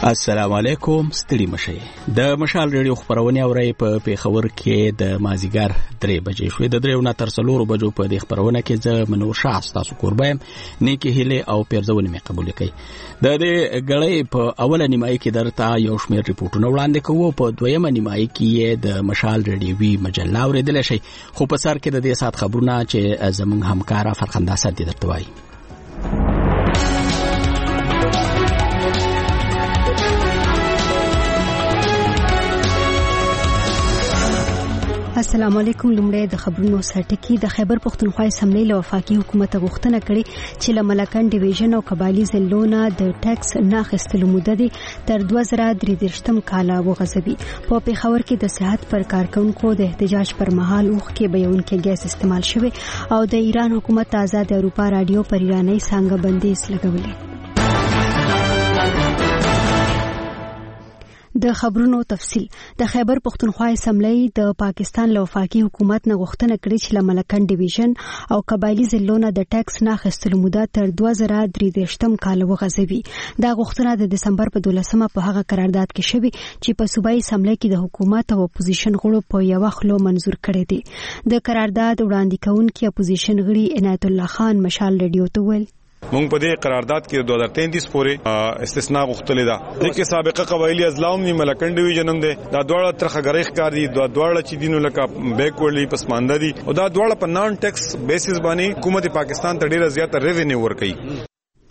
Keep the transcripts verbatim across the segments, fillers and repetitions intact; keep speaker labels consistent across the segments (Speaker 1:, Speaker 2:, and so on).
Speaker 1: السلام علیکم. ستړي مشه د مشال ریډیو خبرونه اوري په پیښور کې د مازیګر درې بجې شوې. د دریو نه تر څلورو بجو په دې خبرونه کې زه منور شاه تاسو قربایم نیکی هله او پیرزونه می قبول کړئ. د دې غړې په اوله نیمایي کې درته یو شمېر ریپورتونه وړاندې کوو. په دویمه نیمایي کې د مشال ریډیوي مجله اوریدل شي. خو په سر کې د دې سات خبرونه چې زموږ همکارا فرخنده سد درته وایي.
Speaker 2: السلام علیکم. لومړی د خبرونو سرټکی. د خیبر پښتونخوا اسمبلی له وفاقي حکومت غوښتنه کړې چې له ملکن ډیویژن او قبایلی ضلعونو د ټیکس نه اخیستلو موده تر دوه زره درې دېرشم کال وغځوي. په پیښور کې د صحت پر کارکونکو د احتجاج پر مهال اوښ کې بیونکي ګیس استعمال شوی او د ایران حکومت آزاد اروپا رادیو پر ایرانی څنګه بندیز لګولې. د خبرونو تفصیل. د خیبر پښتونخوا اسمبلی د پاکستان له وفاقي حکومت نه غوښتنه کړې چې له ملکن ډیویژن او قبایلی ضلعونو د ټیکس نه اخیستلو موده تر دوه زره درې دېرشم کال وغځوي. دا غوښتنه د دسمبر په دولسمه په هغه قرارداد کې شوې چې په صوبایي اسمبلی کې د حکومت او اپوزیشن غړو په یو خلو منزور کړی دی. د قرارداد وړاندې کوونکي اپوزیشن غړي عنایت الله خان مشال ریډیو ته ویل
Speaker 3: مونږ په دې قرارداد کې دوه هزار تینتیس پورې استثناء غوښتلې ده. د کې سابقه قبایلی ازلام ني ملکن ډیویژن هم ده. دا دواړه ترخګری ښکار دي. دا دواړه چې دینو لکه بیکورډلی پسمانده دي او دا دواړه په نان ټیکس بیسس باندې حکومت پاکستان ته ډیره زیاته ریوینیو ورکړي.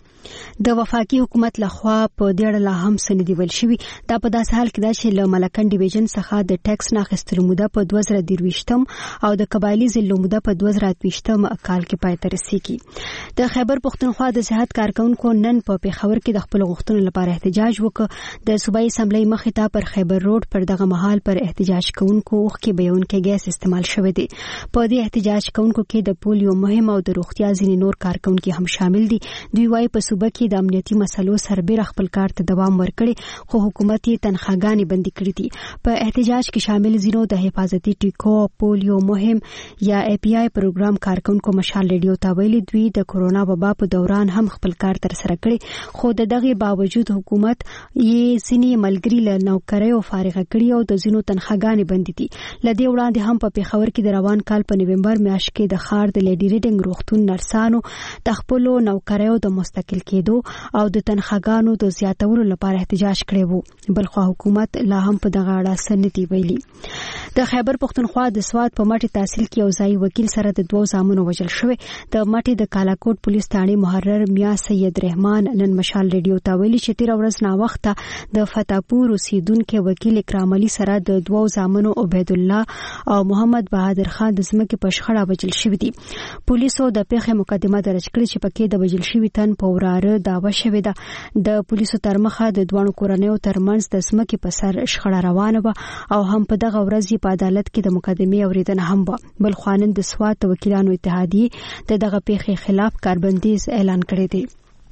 Speaker 2: د وفاقي حکومت لخوا په دې اړه لا هم سندې ویل شوی. دا په داسې حال کې ده چې له ملکن ډیویژن څخه د ټیکس نه اخیستلو موده په دوه زره دېرشم او د قبایلی ضلعو موده په دوه زره اتهشتم کال کې پای ته رسیږي. د خیبر پښتونخوا د صحت کارکونکو نن په پیښور کې د خپل غوښتنو لپاره احتجاج وکړ. د صوبایي اسمبلی مخې ته پر خیبر روډ پر دغه مهال پر احتجاج کوونکو اوښ کې بیونکي ګیس استعمال شوی دی. په دې احتجاج کوونکو کې د پولیو مهم او د روغتیا ځینې نور کارکونکي هم شامل دي. دوی وايي په صوبه کې د امنیتي مسلو سربېره خپل کار ته دوام ورکړي خو حکومت یې تنخواګانې بندي کړې دي. په احتجاج کې شامل ځینو د حفاظتي ټیکو پولیو مهم یا ای پی آی پروګرام کارکونکو مشال ریډیو ته ویلي دوی د کورونا وبا په دوران هم خپل کار تر سره کړی خو د دغه باوجود حکومت یې ځینې ملګري له نوکریو فارغ کړي او د ځینو تنخواګانې بندي دي. لدې وړاندې هم په پیښور کې د روان کال په نومبر میاشت کې د ښار د لیډي ریډینګ روغتون نرسانو د خپلو نوکریو د مستقل کېدو او د تنخواګانو د زیاتولو لپاره احتجاج کړی وو. بلخو حکومت لا هم په دغه اړه څه نه دی ویلي. د خیبر پښتونخوا د سواد په مټي تحصیل کې یو ځای وکیل سره د دوه زامنو وژل شوی. د مټي د کالاکوټ پولیس ثانې محرر میا سید رحمان نن مشال ریډیو ته ویلي چې تیر ورځ نا وخت د فتاپور اوسیدونکو وکیل اکرام علي سره د دوه زامنو عبید الله او محمد بهادر خان د ځمکې په شخړه وژل شوی دي. پولیسو د پیښې مقدمه درج کړې چې پکې د وژل شوی تن په وراره داوا شوی ده. د پولیسو تر مخه د دوه کورنیو ترمنځ د ځمکې په سر شخړه روانه وه او هم په دغه ورځ په عدالت کې د مقدمې اوریدنه هم وه. بل خو نن د سواد د وکیلانو اتحادیې د دغه پیښې خلاف کاربندیز اعلان کړی دی.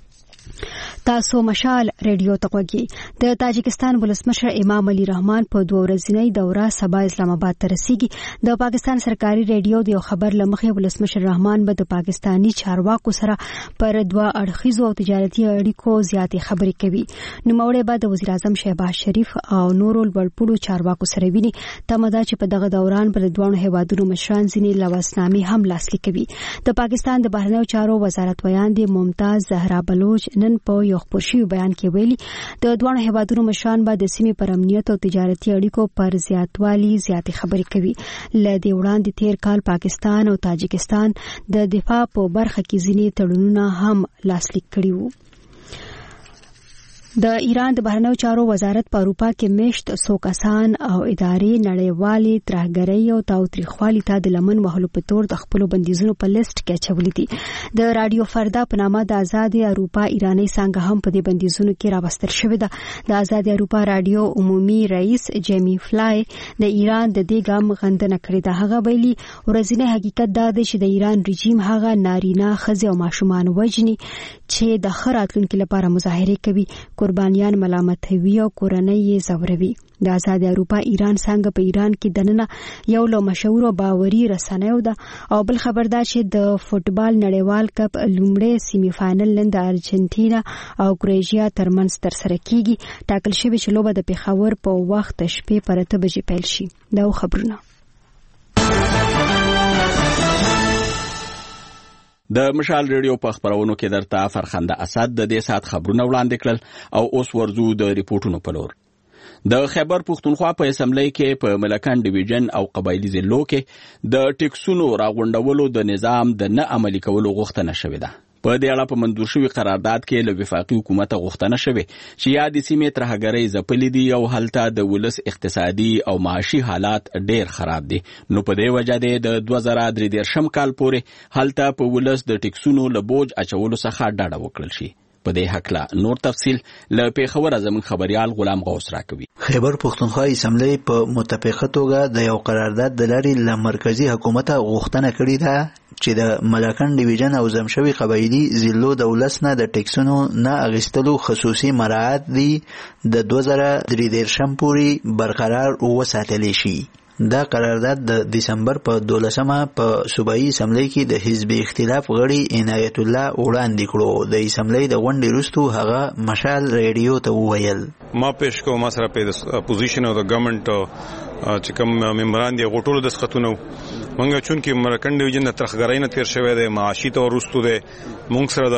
Speaker 2: تاسو مشال ریډیو ته غوږی. د تاجکستان ولسمشر امام علي رحمان په دوه ورځنۍ دوره سبا اسلام آباد ته رسیږي. د پاکستان سرکاري ریډیو د یو خبر لمخې ولسمشر رحمان به د پاکستانی چارواکو سره پر دوه اړخیزو او تجارتي اړیکو زیاتې خبرې کوي. نوموړی به د وزیر اعظم شهباز شریف او نورو لوړپوړو چارواکو سره ویني. تمه ده چې په دغه دوران پر دوه هیوادونو مشران ځینې لواسنامې هم لاسلیک کوي. د پاکستان د بهرنیو چارو وزارت ویاندې ممتاز زهرا بلوچ نن په یو خبري بیان کې ویلي د دوه هیوادونو مشران به د سیمې پر امنیت او تجارتي اړیکو پر زیاتوالي زیاتې خبرې کوي. لدې وړاندې تیر کال پاکستان او تاجکستان د دفاع په برخه کې ځینې تړونونه هم لاسلیک کړي وو. د ایران د بهرنیو چارو وزارت په اروپا کې مشت څو کسان او ادارې نړیوالي ترهګرۍ او تاوتریخوالي ته د لمن وهلو په تور د خپلو بندیزونو په لیست کې اچولي دي. د رادیو فردا په نامه د آزاد اروپا ایرانی څنګه هم په دې بندیزونو کې راوستل شوې ده. د آزاد اروپا رادیو عمومي رئیس جیمی فلای د ایران د دې ګام غندنه کړې ده. هغه ویلي ورځنی حقیقت دا دی چې د ایران رژیم هغه نارینه ښځې او ماشومان وژني چې د ښه راتلونکي لپاره مظاهرې کوي. قربانیان ملامتوي او کورنۍ یې زوروي. د آزاد اروپا ایران څنګه په ایران کې دننه یو له مشهور او باوري رسنیو ده او بل خبر دا چې د فوتبال نړیوال کپ لومړی سیمی فائنل نن د ارجنټینا او کروشیا ترمنځ ترسره کیږي. ټاکل شوی چې لوبه د پېښور په وخت شپې پر اته بجې پیل شي. دا خبرونه
Speaker 1: د مشال ریډیو په خبرونو کې درته فرخنده اسد د دې سات خبرونه وړاندې کړل او اوس ورزو د ریپورتونو په لور. د خیبر پښتونخوا په اسمبلی کې په ملکان ډیویژن او قبایلی ضلعو کې د ټیکسونو راغونډولو د نظام د نه عملي کولو غوښتنه شوې ده. په دې اړه په منظور شوی قرارداد کې له وفاقي حکومت غوښتنه شوې چې یادې سیمې ترهګرۍ ځپلې دي او هلته د ولس اقتصادي او معاشي حالات ډېر خراب دي. نو په دې وجه دی د دوه زره درې دېرشم کال پورې هلته په ولس د ټیکسونو له بوج اچولو څخه ډډه وکړل شي. په دې حقله نور تفصیل له پیښور زمون خبريال غلام غوث راکوي.
Speaker 4: خیبر پښتونخوا اسمبلی په متفقه توګه د یو قرارداد د لارې له مرکزی حکومت غوښتنه کړې ده چې د ملکان ډیویژن او زمشوي قبایلی ضلعو د ولسنه د ټیکسونو نه اغستلو خصوصي مراعات دي د دوه زره درې دېرشم پورې برقرار وساتل شي. دا قرارداد د دسمبر په دولسمه په صوبایي اسمبلی کې د حزب اختلاف غړي عنایت الله وړاندې کړو. د اسمبلی د غونډې وروسته هغه مشال ریډیو ته وویل
Speaker 3: ما پېښ کوم ما سره په اپوزیشن او د ګورنمنت چې کوم ممبران دي غوټولو د سختونو منګه چون کې مرکن ډیویژن د ترخګرای نه تیر شوی دی معاشي ته ورستو دی مونږ سره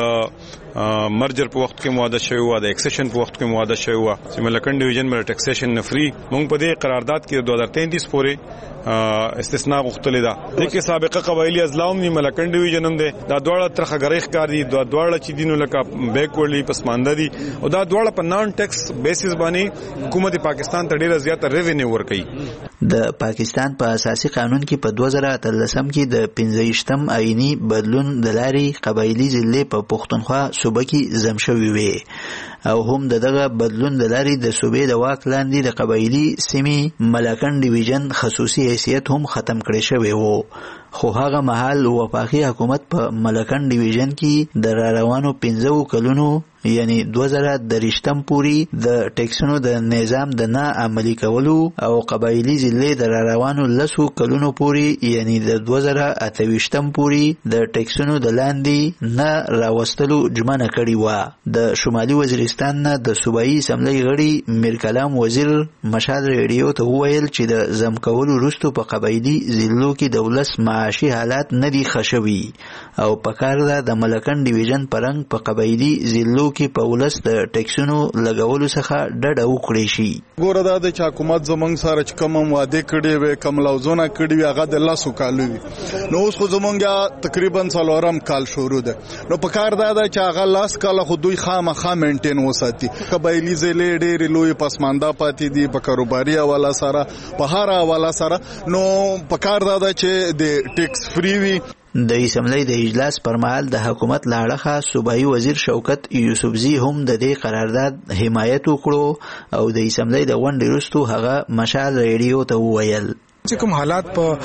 Speaker 3: د مرجر په وخت کې مواده شوی و د ایکسیشن په وخت کې مواده شوی و چې ملکن ډیویژن مر ټیکسیشن نه فری مونږ په دې قرارداد کې دوه هزار تینتیس پورې استثناء غوښتلې ده. د کې سابقه قبایلی ازلاوم نه ملکن ډیویژن هم دی دا دواړه ترخګرای ښکار دي دا دواړه چې دینو لکه بیکورډلی پسمانده دي او دا دواړه په نان ټیکس بیسس باندې حکومت پاکستان ته ډیره زیاته ریوینیو ورکوي.
Speaker 4: د پاکستان په اساسي قانون کې په دوه زره اتلسم کې د پنځه ویشتم آئینی بدلون د لارې قبایلی ضلع په پښتونخوا صوبه کې ضم شوی وي او هم دغه بدلون د لارې د صوبې د واک لاندې د قبایلی سیمې ملکن ډیویژن خصوصي حیثیت هم ختم کړی شوی وو. خو هغه مهال وفاقي حکومت په ملکن ډیویژن کې د روانو پنځو کلونو یعنی دوه زره دریشتم پوری د ټیکسونو د نظام د نه عملي کولو او قبایلی ضلع د روانو لسو کلونو پوری یعنی د دوه زره اته ویشتم پوری د ټیکسونو د لاندې نه راوستلو ژمنه کړې و. د شمالي وزیرستان نه د صوبایي اسمبلی غړي میر کلام وزیر مشال ریډیو ته وویل چې د ضم کولو وروسته په قبایلی ضلعو کې د ولس معاشي حالات نه دي ښه شوي او پکار ده د ملکن ډیویژن پرنګ په قبایلی ضلعو کې په ولس د ټیکسونو لګولو څخه ډډه وکړي شي.
Speaker 5: ګوره دا د حکومت زمونږ سره چې کوم وعده کړي وي کوم لوزونه کړي وي هغه د لاسو کالو وي نو اوس خو زمونږ تقریبا څلورم کال شروع ده نو په کار دا ده چې هغه لاس کال خو دوی خامخا مینټین وساتي. قبایلی ضلع ډېرې لوی پسمانده پاتې دي په کاروباري حواله سره په هر حواله سره نو په کار دا ده چې د ټیکس فری وي.
Speaker 4: د اسمبلی د اجلاس پر مهال د حکومت لاړخه صوبایي وزیر شوکت یوسفزي هم د دې قرارداد حمایت وکړو او د اسمبلی د غونډې وروسته هغه مشال ریډیو ته وویل
Speaker 6: چې کوم حالات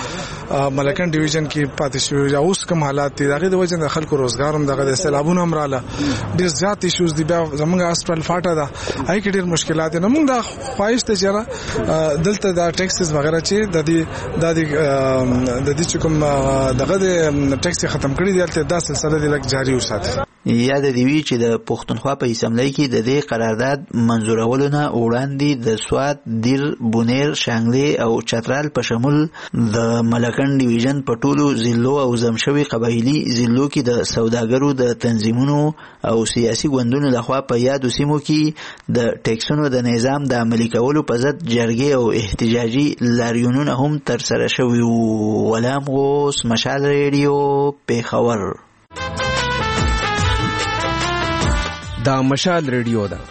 Speaker 6: په ملکن ډیویژن کې پاتې شوی یا اوس کوم حالات دي دغه د وجه د خلکو روزګار هم دغه د سیلابونو هم رااله ډېر زیات ایشوز دي. بیا زموږ هسپتال فاټه ده هغه کې ډېر مشکلات نه موږ د خواهش ته چې دلته د ټیکسز وغیرہ چې د دې د دې د دې کوم دغه د ټیکس ختم کړي دي تل دا سلسله د لک جاری وساتي.
Speaker 4: یاد دی وی چې د پښتونخوا په اسمبلی کې د دې قرارداد منزورولو نه وړاندې د سوات دیر بونیر شانګلي او چترال په شمول د ملکن ډیویژن په ټولو ضلعو او زمشوي قبایلی ضلعو کې د سوداګرو د تنظیمونو او سیاسي ګوندونو لخوا په یادو سیمو کې د ټیکسونو د نظام د عملي کولو په ضد جرګې او احتجاجي لاریونونه هم ترسره شوي وو. غلام غوث مشال ریډیو پیښور.
Speaker 7: دا مشال ریډیو ده.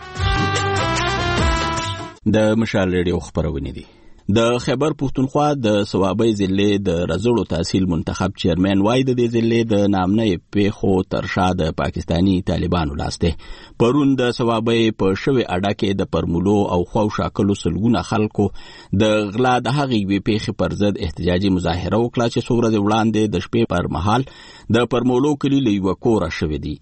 Speaker 1: د مشال ریډیو خبرونه دي. د خیبر پښتونخوا د صوابۍ ضلع د رزړو تحصیل منتخب چیرمن وای د دې ضلع د نامنې پیښو ترشا د پاکستانی طالبانو لاسته پرون د صوابۍ په شوی اډه کې د پرمولو او خو شاکلو سلګونه خلکو د غلا د هغې وی پیښې پر ضد احتجاجي مظاهره وکړه چې څو ورځې وړاندې د شپې پر مهال د پرمولو کلی له یو کور شوې دي.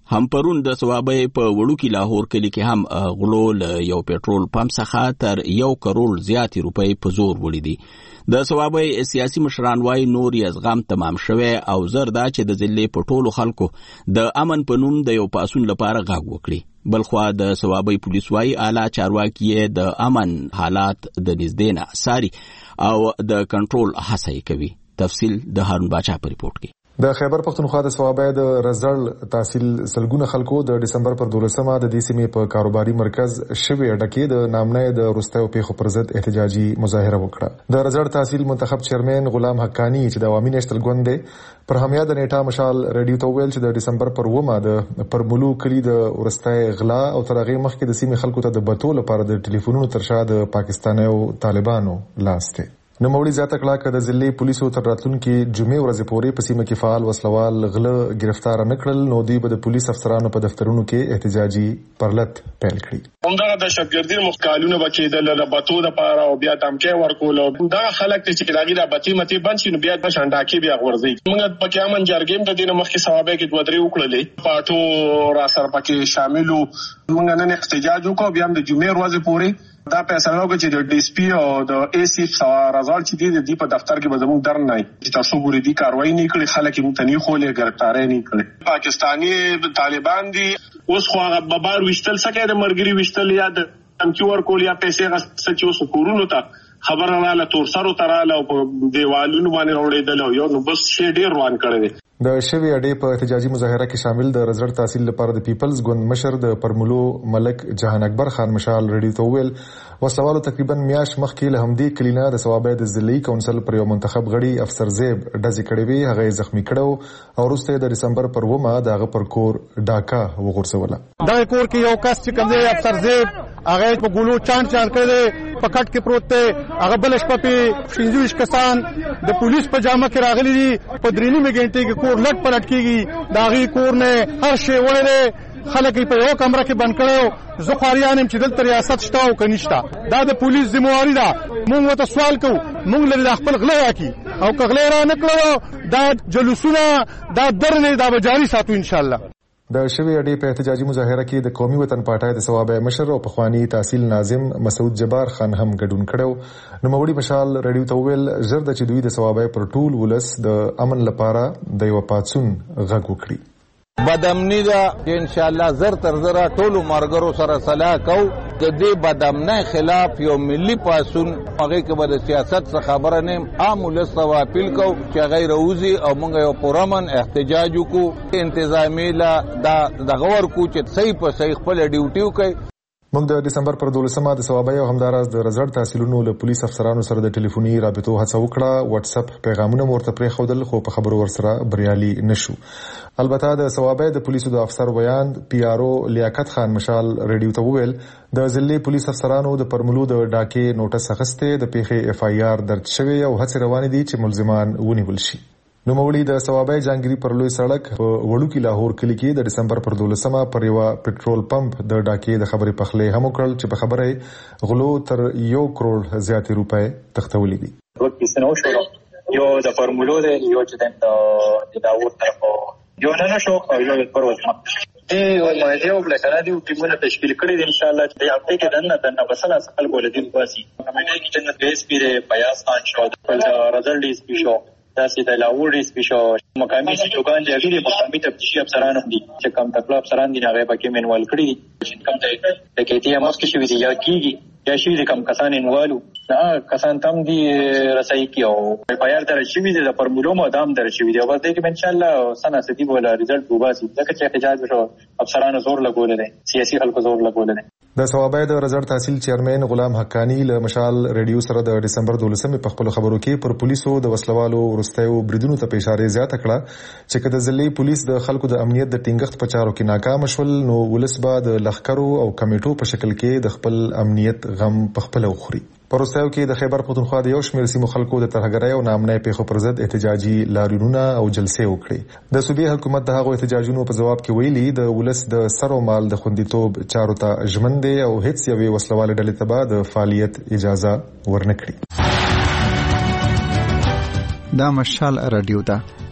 Speaker 1: هم پرون د ثوابې په وړوکی لاهور کلی کې هم غلو له یو پېټرول پمپ څخه تر یو کروڑ زیاتې روپۍ په زور وړي دي. د ثوابې سیاسي مشران وايي نور یې زغم تمام شوی او زر دا چې د ضلع په ټولو خلکو د امن په نوم د یو پاسون لپاره غږ وکړي. بلخوا د ثوابې پولیس وايي اعلی چارواکي د امن حالات د نږدې نه څاري او د کنټرول هڅه کوي. تفصیل د هارون باچا په ریپورت کې.
Speaker 8: د خیبر پختونخوا د ثوابې د رزړ تحصیل سلګونه خلکو د دسمبر پر دولسمه د دې سیمې په کاروباري مرکز شوی ډکې د نامنه د روستیو پیښو پر ضد احتجاجي مظاهره وکړه. د رزړ تحصیل منتخب چیرمن غلام حقانی چې د عوامي نېشنل ګوند پر همیه د نیټه مشال ریډیو ته ویل چې د دسمبر پر ومه د پرملو کلی د ورستای غلا او ترغه مخکې د سیمې خلکو ته د بتول لپاره د ټلیفونونو ترشا د پاکستانیو طالبانو لاسته. نو موړي زیاته کړه چې د ضلعي پولیسو تر راتلونکي جمعې ورځې پورې په سیمه کې فعال وسلوال غله گرفتار نه کړل نو دوی به د پولیس افسرانو په دفترونو کې احتجاجي پرلط پیل کړي.
Speaker 9: همدغه د شپګردي مخکالونه وکیدل د باتو د پاره او بیا دمکې ورکول او دا خلک چې داګه د بتی متي بند شي نو بیا د شانډاکي بیا ورځي. موږ پکې امن جرګیم د دینه مخکې ثوابې کې دوه درې وکړلې پاتو را سره پکې شاملو. موږ نن احتجاج وکړو بیا د جمعې ورځې پورې دا فیصله وکړه چې د ډي اس پي او د ای سی رزالټ چې دی د په دفتر کې به زموږ درن نه چې تاسو ګوري دي کاروایی نه کړي خلک یې متنی خولې ګرفتارې نه کړي. پاکستاني طالبان دي اوس خو هغه ببار وشتل سکه د مرګري وشتل یا د امچور کول یا پیسې غسه چې اوس کورونو ته خبر رااله تور سره تراله او په دیوالونو باندې وړېدل یو نو بس شی ډیر روان کړی.
Speaker 8: د شوی اډې په احتجاجي مظاهره کې شامل د رزړ تحصیل لپاره د پیپلز ګوند مشر د پرملو ملک جهان اکبر خان مشال ریډیو ته ویل وسلوالو تقریبا میاش مخکې له همدې کلینا د ثوابې د ضلعي کونسل پر یو منتخب غړي افسر زیب ډزې کړې وی هغه زخمی کړو او وروسته د دسمبر پر ومه دغه پر کور ډاکا وغورځوله.
Speaker 10: دا کور کې یو کس چې کوم دی افسر زیب هغه په ګولو چان چان کړی پکټ کې پروت دی هغه بل شپه په شینځوش کسان د پولیس په جامه کې راغلي دي په درې نیمه غنټه کې کور لټ پلټ کیږي داغي کور نه هر شی وړي خلک په یو کمره کې بند کړو. زه خاریان هم چې دلته ریاست شته او کنيشته دا د پولیس ذمہواری ده. موږ ته سوال کوو موږ له خپل غلا یاکی او کغله را نکړو دا جلوسونه دا درنه دا جاری ساتو ان شاء الله.
Speaker 8: د شوی اډې په احتجاجي مظاهره کې د قومي وطن پارټای د ثوابې مشر او پخوانی تحصیل ناظم مسعود جبار خان هم ګډون کړو. نو موړي مشال ریډیو ته ویل زر د چې دوی د ثوابې پر ټول ولس د امن لپاره د یو پاتسون غږ وکړي.
Speaker 11: بدامنی دا ان شاء الله زر تر زر ټولو مرګرو سره صلاح کو د دې بدامنۍ خلاف یو ملي پاسون هغه کې به د سیاست څخه خبره نه عام ولس ته اپیل کو چې غیر اوزي او موږ یو پرامن احتجاج وکړو انتظامی لا دا د غور کو چې صحیح په صحیح خپل ډیوټي وکړي.
Speaker 8: موږ د دسمبر پر دولسمه د ثوابې او همداراز د رزړ تحصیلونو له پولیس افسرانو سره د ټلیفوني رابطو هڅه وکړه. واتس اپ پیغامونه ورته پرې خودل خو په خبرو ورسره بریالي نشو. البته د ثوابې د پولیسو د افسر ویان پی آر او لیاقت خان مشال ریډیو ته وویل د ضلعي پولیس افسرانو د پرملو د ډاکې نوټس اخیسته د پیښې اف آی آر درج شوی او هڅه روانې دي چې ملزمان ونیول شي. نو موړي د ثوابې جانګيري پر لوی سړک په وړوکی لاهور کلی کې د دسمبر پر دولسمه پر یو پټرول پمپ د ډاکې د خبرې پخلې هم وکړل چې په خبره غلو تر یو کروڑ زیاتې روپۍ تختولې دي.
Speaker 12: وکه سنو شو یو د فارمولو د یو چې د لاهور طرف یو نه شو او یو پر وځه دی او مې یو بل سره دی ټیمونه تشکیل کړی دي ان شاء الله چې هفته کې دنه دنه بسلا خپل بوله دي پاسي کمیټه کې چې د بیس پیره پیاس خان شو د رزلټ دی سپیشو داسې د لاهور سپیشو مقامي سټوګان دی غیر مقامي تفتیشي افسران دي چې کوم تکلف افسران دي هغه پکې منوال کړی چې کوم ته د کېټي ام اس کې شوی دی یا کیږي یا شوی کوم کسان انوالو دا کسان تم دي رسای کیو پیار در شوی دی د فارمولو مدام در شوی دی او د کې ان شاء الله سنه ستې بوله رزلټ وباسي دا چې احتجاج وشو افسرانو زور لګول دي سیاسي خلکو زور لګول دي.
Speaker 8: د ثوابې د رزړ تحصیل چیرمن غلام حقانی له مشال ریډیو سره د دسمبر دولسمه په خپل خبرو کې پر پولیسو د وسلوالو ورستیو بریدونو ته اشاره زیاته کړه چې کله ځلې پولیس د خلکو د امنیت د ټینګښت په چارو کې ناکام شول نو ولس به د لخرو او کمیټو په شکل کې د خپل امنیت غم په خپل وخوري. پروستیو کې د خیبر پختونخوا د یو شمېر سیمو خلکو د ترهګرۍ او نامنۍ پیښو پر ضد احتجاجي لاریونونه او جلسې وکړي. د صوبې حکومت د هغو احتجاجونو په جواب کې ویلي د ولس د سر او مال د خوندیتوب چارو ته ژمن دی او هیڅ یوې وسلوالې ډلې ته به د فعالیت اجازه ورنکړي.
Speaker 13: دا مشال رادیو ده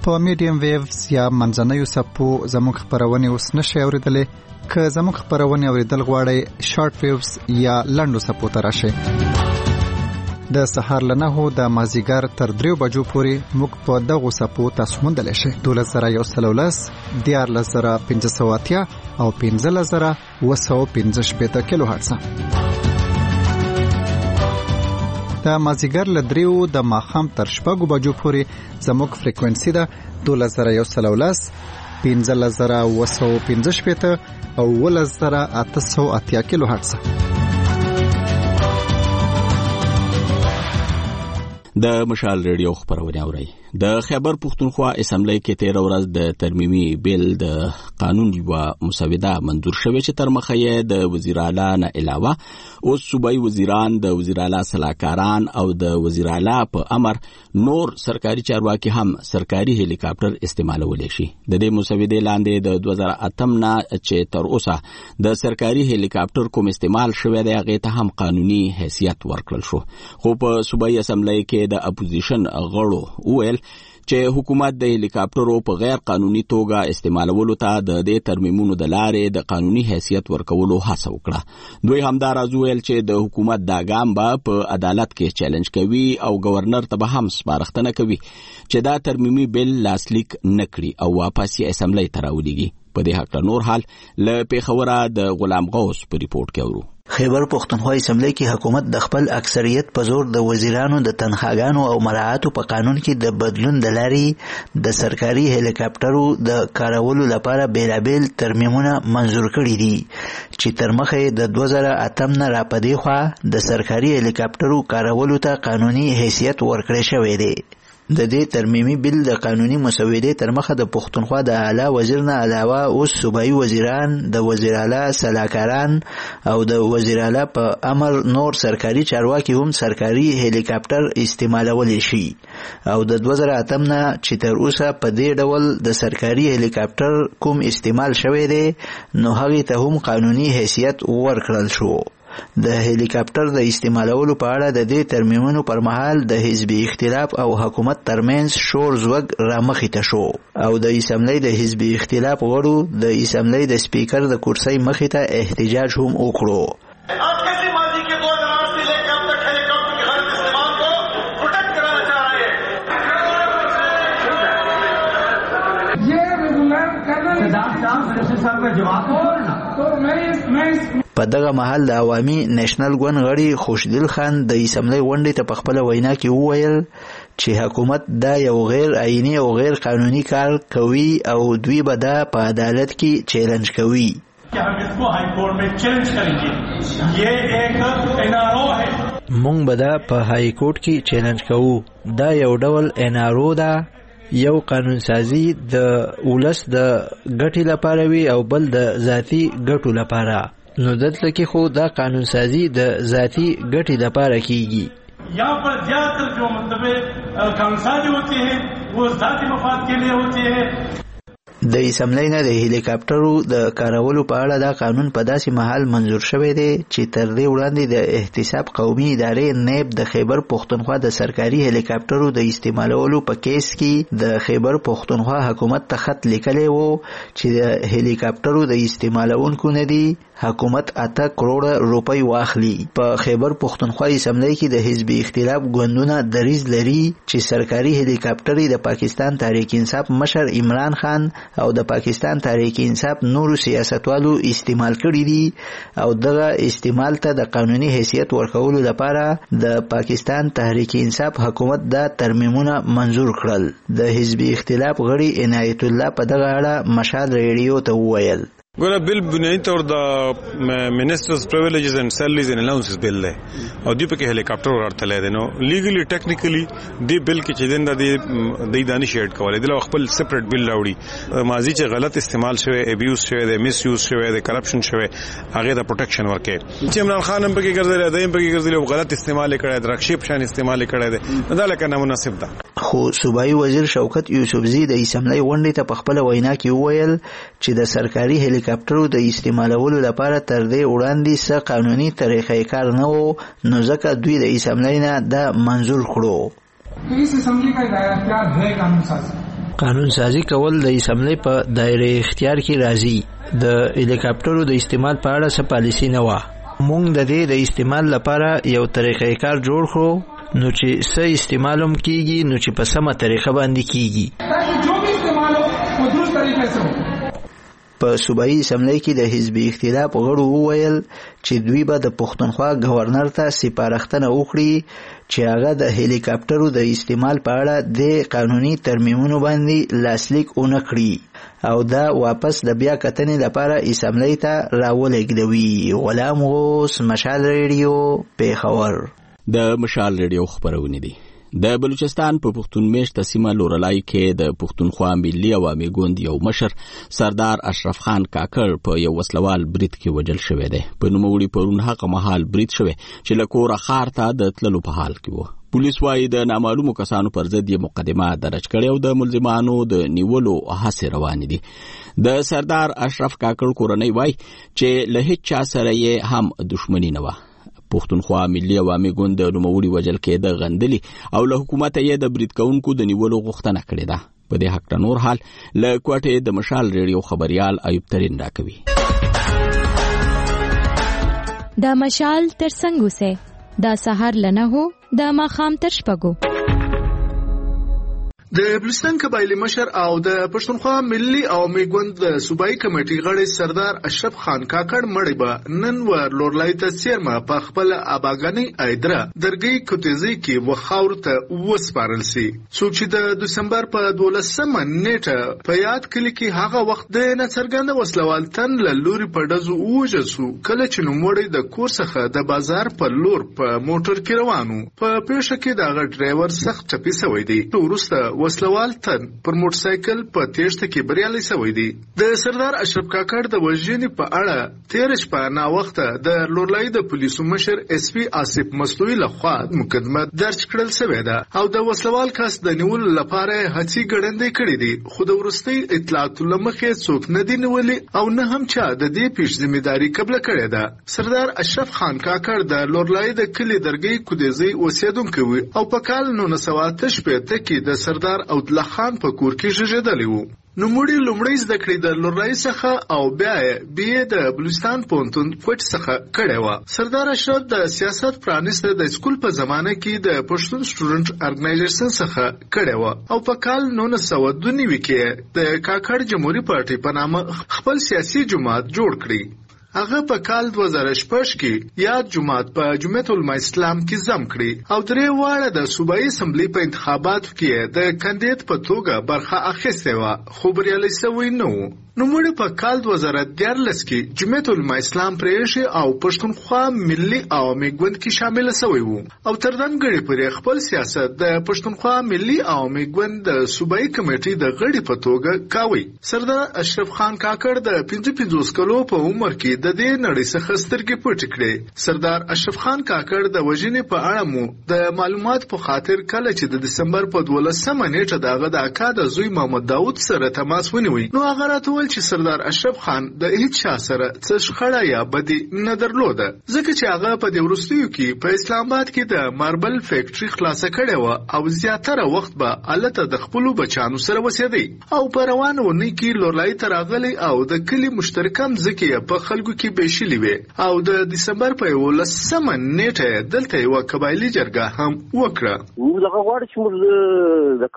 Speaker 13: په میډیم ویوز یا منځنیو څپو زموږ خپرونې اوس نشئ اورېدلی. که زموږ خپرونې اورېدل غواړئ شارټ ویوز یا لنډو څپو ته راشئ. د سهار له نهو د مازدیګر تر دریو بجو پورې موږ په دغو څپو تاسو موندلی شئ. دولس زره یو سل او لس، دیارلس زره پنځه سوه اتیا او پنځلس زره اوه سوه پنځه شپېته کیلو هرټزه. د مازدیګر له دریو د ماښام تر شپږو بجو پورې زموږ فریکوینسي ده دولس زره یو سل او لس، پنځلس زره اوه سوه پنځه شپېته او اوولس زره اته سوه اتیا کیلو هرټزه.
Speaker 1: د مشال ریډیو خبرونه اوري. د خیبر پختونخوا اسمبلی کې تیر ورځ د ترمیمي بیل د قانون یو مسوده منظور شوه چې تر مخه یې د وزیر اعلی نه علاوه او صوبایي وزیران، د وزیر اعلی صلاحکاران او د وزیر اعلی په امر نور سرکاري چارواکي هم سرکاري هلیکاپټر استعمالولی شي. د دې مسودې لاندې د دوه زره اتم نه چې تر اوسه د سرکاري هلیکاپټر کوم استعمال شوی دی هغه ته هم قانوني حیثیت ورکړل شو. خو په صوبایي اسمبلی کې د اپوزیشن غړو ویل چې حکومت د هلیکاپټرو په غیر قانوني توګه استعمالولو ته د دې ترمیمونو د لارې د قانوني حیثیت ورکولو هڅه وکړه. دوی همداراز ویل چې د حکومت دا ګام به په عدالت کې چیلنج کوي او گورنر ته به هم سپارښتنه کوي چې دا ترمیمي بیل لاسلیک نکړي او واپس یې اسمبلی ته راولېږي. په دې حق نور حال له پیښوره د غلام غوث په ریپورت کې اورو.
Speaker 4: خیبر پختونخوا اسمبلی کې حکومت د خپل اکثریت په زور د وزیرانو د تنخواګانو او مراعاتو په قانون کې د بدلون د لارې د سرکاري هلیکاپټرو د کارولو لپاره بیلابیل ترمیمونه منظور کړي دي چې تر مخه د دوه زره اتم نه راپدې خوا د سرکاري هلیکاپټرو کارولو ته قانوني حیثیت ورکړی شوی دی. د دې ترمیمي بیل د قانوني مسودې تر مخه د پښتونخوا د اعلی وزیر نه علاوه اوس صوبایي وزیران، د وزیر اعلی صلاحکاران او د وزیر اعلی په امر نور سرکاري چارواکي هم سرکاري هلیکاپټر استعمالولی شي او د دوه زره اتم نه چې تر اوسه په دې ډول د سرکاري هلیکاپټر کوم استعمال شوی دی نو هغه ته هم قانوني حیثیت ورکړل شو. د هلیکاپټر د استعمالولو په اړه د دې ترمیمونو پر مهال د حزبي اختلاف او حکومت ترمنځ شور زوګ رامخې ته شو او د اسمبلی د حزبي اختلاف غړو د اسمبلی د سپیکر د کرسۍ مخې ته احتجاج هم وکړو. په دغه محل د عوامي نېشنل ګوند غړي خوشدل خان د اسمبلی غونډې ته په خپله وینا کې وویل چې حکومت دا یو غیر آئینی او غیر قانوني کار کوي او دوی به دا په عدالت کې چیلنج کوي. مونږ به دا په های کورټ کې چیلنج کوو. دا یو ډول انارو ده، یو قانون سازی د ولس د ګټې لپاره وي او بل د ذاتی ګټو لپاره. نو دلته کې خو دا قانون سازی د ذاتی ګټې لپاره کیږي.
Speaker 14: यहाँ पर ज्यादातर जो मतलब कानून साजी होती है वो ذاتی مفاد के लिए होती है.
Speaker 4: د اسمبلی نه د هلیکاپټرو د کارولو په اړه دا قانون په داسې مهال منظور شوی دی چې تر دې وړاندې د احتساب قومي ادارې نیب د خیبر پختونخوا د سرکاري هلیکاپټرو د استعمالولو په کیس کې د خیبر پختونخوا حکومت ته خط لیکلی و چې د هلیکاپټرو د استعمالونکو نه دی حکومت اته کروڑه روپۍ واخلي. په خیبر پختونخوا اسمبلی کې د حزبي اختلاف ګوندونه دریځ لري چې سرکاري هلیکاپټر د پاکستان تحریک انصاف مشر عمران خان او د پاکستان تحریک انصاف نورو سیاستوالو استعمال کړي دي او دغه استعمال ته د قانوني حیثیت ورکولو لپاره د پاکستان تحریک انصاف حکومت دا ترمیمونه منظور کړل. د حزبي اختلاف غړي عنایت الله په دغه اړه مشال ریډیو ته وویل.
Speaker 3: ګوره بیل بنیادی طور د منیسټرز پریویلیجز اینڈ سیلریز اینڈ الاونسز بیل دی او دی په کې هلیکاپټر ورته دی. نو لیګلی ټیکنیکلی دی بیل کې چې دنده دی د دانی شیډ کولای دی خپل سپریټ بیل راوړي. ماضی چې غلط استعمال شوی، ابیوز شوی دی، میس یوز شوی دی، کرپشن شوی، هغه د پروټیکشن ورکې. چې عمران خان هم په کې ګرځي دی هم په کې ګرځي او غلط استعمال کړی دی، رکشیپ شان استعمال کړی دی، دا لکه نامناسب ده.
Speaker 4: خو صوبایي وزیر شوکت یوسفزي د اسمبلی غونډې ته په خپل وینا کې وویل چې د سرکاري هلیکاپټرو د استعمالولو لپاره تر دې وړاندې څه قانوني طریقې کار نه وو نو ځکه دوی د اسمبلی نه دا منظور کړو.
Speaker 15: اس اسمبلی کا اختیار ہے قانون سازی
Speaker 4: قانون سازي کول د اسمبلی په دایره اختیار کې راځي. د هلیکاپټرو د استعمال په اړه څه پالیسی نه و. موږ د دې د استعمال لپاره یو طریقې کار جوړ کړو، نو چې څه استعمالوم کیږي نو چې په سمه طریقه باندې کیږي.
Speaker 15: جو بھی استعمال ہو وہ درست طریقے سے ہو.
Speaker 4: په صوبایي اسمبلی کې د حزب اختلاف غړو وویل چې دوی به د پښتونخوا گورنر ته سپارښتنه وکړي چې هغه د هلیکاپټرو د استعمال په اړه د قانوني ترمیمونو باندې لاسلیک ونه کړي او دا واپس د بیا کتنې لپاره اسمبلی ته راولېږدوي. غلام غوث، مشال ریډیو، پیښور.
Speaker 1: د مشال ریډیو خبرونه دي. د بلوچستان په پښتون میشته سیمه لورلای کې د پښتونخوا ملي عوامي ګوند یو مشر سردار اشرف خان کاکړ په یو وسلوال برید کې وژل شوی دی. په نوموړي پرون هغه مهال برید شوی چې له کوره ښار ته د تللو په حال کې و. پولیس وايي د نامعلومو کسانو پر ضد یې مقدمه درج کړې او د ملزمانو د نیولو هڅې روانې دي. د سردار اشرف کاکړ کورنۍ وايي چې له هیڅ چا سره یې هم دښمني نه وه. پښتونخوا ملي عوامي ګوند د نوموړي وژل کېده غندلي او له حکومت یې د برید کوونکو د نیولو غوښتنه کړې ده. په دې حق نور حال له کوټې د مشال ریډیو خبريال ایوب ترين راکوي.
Speaker 16: د مشال تر څنګه سه د سحر لنه هو د ماخام تر شپګو.
Speaker 17: د بلوچستان قبایلی مشر او د پښتونخوا ملي عوامي ګوند د صوبایي کمیټې غړی سردار اشرف خان کاکړ مړی به نن ور لورلای ته څیرمه په خپل اباګانی ایدرا درګي کوتیزي کې وخاور ته وسپارل سي. څوک چې د دسمبر په دولسمه نیټه په یاد کلی کې هغه وخت د نڅرګند وسلوال تن له لوري په ډزو وژسو کله چې نوموړی د کور څخه د بازار په لور په موټر کې روانو. په پیښه کې دغه ډرایور سخت ټپي شوی دی. وروسته وسلوال تن پر موټر سایکل په تیښته کې بریالي شوی دی. د سردار اشرف کاکړ د وژنې په اړه تیر شپه نا وخته د لورلای د پولیسو مشر اس پی آصف مسلوی لخوا مقدمه درج کړل شوې ده او د وسلوال کس د نیولو لپاره هڅې ګړندې کړې دي، خو د وروستي اطلاعاتو له مخې څوک نه دي نیولي او نه هم چا د دې پیښ ذمہداري قبول کړې ده. سردار اشرف خان کاکړ د لورلای د کلی درګي کودیزي اوسیدونکی و او په کال نولس سوه اته شپېته کې د سردار عبدالله خان په کور کې ژوندلی و. نوموړي لومړی زده کړې د لورلای څخه او بیا یې بی اې د بلوچستان پوهنتون کوټ څخه کړې وه. سردار اشرف د سیاست پرانیسته د سکول په زمانه کې د پښتون سټوډنټ ارګنایزیشن څخه کړې وه او په کال نولس سوه دوه نوي کې د کاکړ جمهوریت پارټي په نامه خپل سیاسي جماعت جوړ کړی. هغه په کال دوه زره شپږ کې یاد جماعت په جمعیت العلماء اسلام کې ضم کړی او درې واړه د صوبایي اسمبلی په انتخاباتو کې د کاندید په توګه برخه اخیستې وه، خو بریالي شوی نه و. نوموړي په کال دوه زره دیارلس کې جمعیت العلماء اسلام پرېښی او پښتونخوا ملي عوامي ګوند کې شامل شوی و او تر ځانګړي پورې خپل سیاست د پښتونخوا ملي عوامي ګوند د صوبایي کمیټې د غړي په توګه کاوه. سردار اشرف خان کاکړ د پنځه پنځوس کلو په عمر کې د دې نړۍ څخه سترګې پټې کړې. سردار اشرف خان کاکړ د وژنې په اړه مو د معلومات په خاطر کله چې د دسمبر په دولسمه نیټه د هغه د اکا د زوی محمد داود سره تماس ونیوی، نو هغه راته چې سردار اشرف خان د هیڅ چا سره څه شخړه یا بدی نه درلوده، ځکه چې هغه په دې وروستیو کې په اسلام آباد کې د ماربل فیکټري خلاصه کړې وه او زیاتره وخت به هلته د خپلو بچیانو سره اوسېدی او په روانه اونۍ کې لورلای ته راغلی او د کلي مشترکه مځکې په خلکو کې بېشلې وې او د دسمبر په یولسمه نیټه دلته یوه قبایلي جرګه هم وکړه.
Speaker 18: موږ دغه غواړو چې موږ د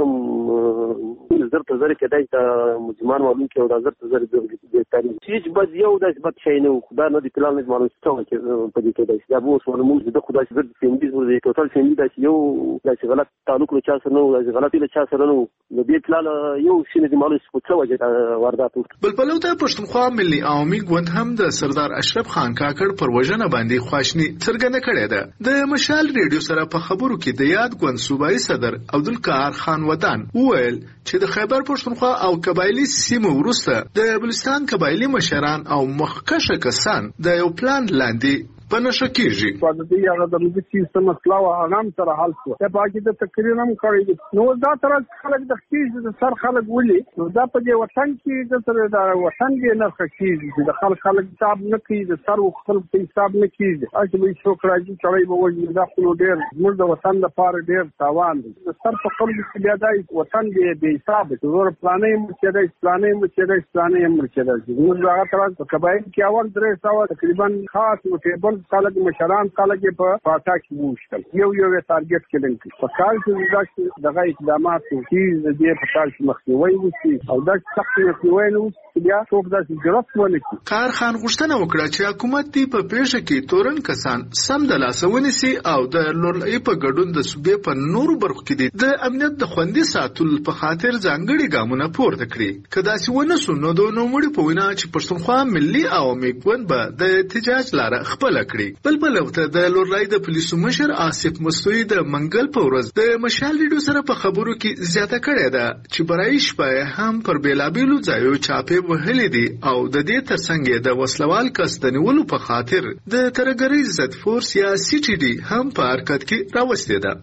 Speaker 18: کوم زر په زر کېدای ته مجرمان معلوم کړي او د زر په زر بهترین هیڅ بد یو داسې بد شی نه و، خدا نه د پلان نه معلوم څه چې په دې کېدای شي. دا به اوس موږ د خدای سره د فیملي د ټوټل فیملي داسې یو داسې غلط تعلق له چا سره نه و، داسې غلطي له چا سره نه و. د دې پلان یو شی نه معلوم څه څه وجه واردات و.
Speaker 17: بل پلو ته پښتونخوا ملي عوامي ګوند هم د سردار اشرف خان کاکړ پر وژنه باندې خواشني څرګنده کړې ده. د مشال ریډیو سره په خبرو کې د یاد ګوند صوبایي صدر عبدالقهار خان وطن وویل چې د خیبر پښتونخوا او قبایلی سیمو وروسته د بلوچستان قبایلی مشران او مخکشه کسان د یو پلان لاندې په نشه کیږي.
Speaker 19: په دې هغه د مدي سیستم مسله او هغه سره حل شو. په پاکي د تقریر هم کړی نو دا تر خلک د خېز د سر خلک ولي نو دا په دې وطن کې د سره د وطن کې نه خېز د خلک خلک حساب نه کوي د سر خپل حساب نه کوي اته به شو کراږي چړې به وځي دا خو ډېر موږ د وطن لپاره ډېر تاوان دي د سر په خپل کې بیا دای وطن دې به حساب زور پلانې مو چې د پلانې مو چې د پلانې مو چې د موږ هغه تر په قبایل کې اول درې سو تقریبا خاص او ټیبل خلک مشران خلک په پاتا کې وشتل یو یو ټارګټ کې لنک په کال کې دغه اقدامات چې دې په کال کې مخنیوي وشي او دا سخت مخنیوي نو بیا څوک داسې جرأت ونه کړي.
Speaker 17: کارخان غوښتنه وکړه چې حکومت دې په پیښه کې تورن کسان سم د لاسه ونیسي او د لورلۍ په ګډون د صوبې په نورو برخو کې د امنیت د خوندي ساتلو په خاطر ځانګړي ګامونه پورته کړي. که داسې ونه سو نو د نوموړي په وینا چې پښتونخوا ملي عوامي ګوند به د احتجاج لاره خپله کړي. بل بل وخت د لورلۍ د پولیسو مشر آصف مستوي د منګل په ورځ د مشال ریډیو سره په خبرو کې زیاته کړې ده چې برای شپه هم پر بیلابیلو ځایو چاپې وهلې دي او د دې ترڅنګ د وسلوال کس د نیولو په خاطر د ترګری ضد فورس یا سی ټي ډي هم په حرکت کې راوستې ده.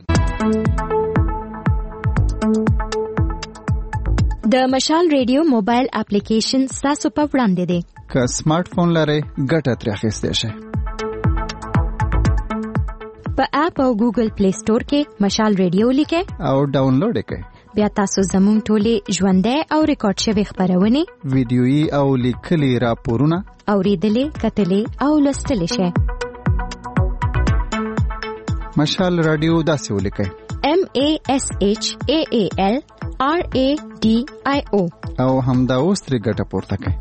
Speaker 16: د مشال ریډیو موبایل اپلیکیشن تاسو په وړاندې دی.
Speaker 13: که سمارټ فون لرئ ګټه ترې اخیستی شئ.
Speaker 16: په اپ او ګوګل پلی سٹور کې مشال ریډیو لیکئ
Speaker 13: او ډاونلوډ یې کړئ.
Speaker 16: بیا تاسو زموږ ټولې ژوندۍ او ریکارډ شوې خپرونې
Speaker 13: ویډیويي او لیکلي راپورونه
Speaker 16: اورېدلې کتلې او لوستلې شئ.
Speaker 13: مشال رادیو داسې ولیکئ
Speaker 16: M A S H A A L R A D I O
Speaker 13: او همدا اوس ترې ګټه پورته کړئ.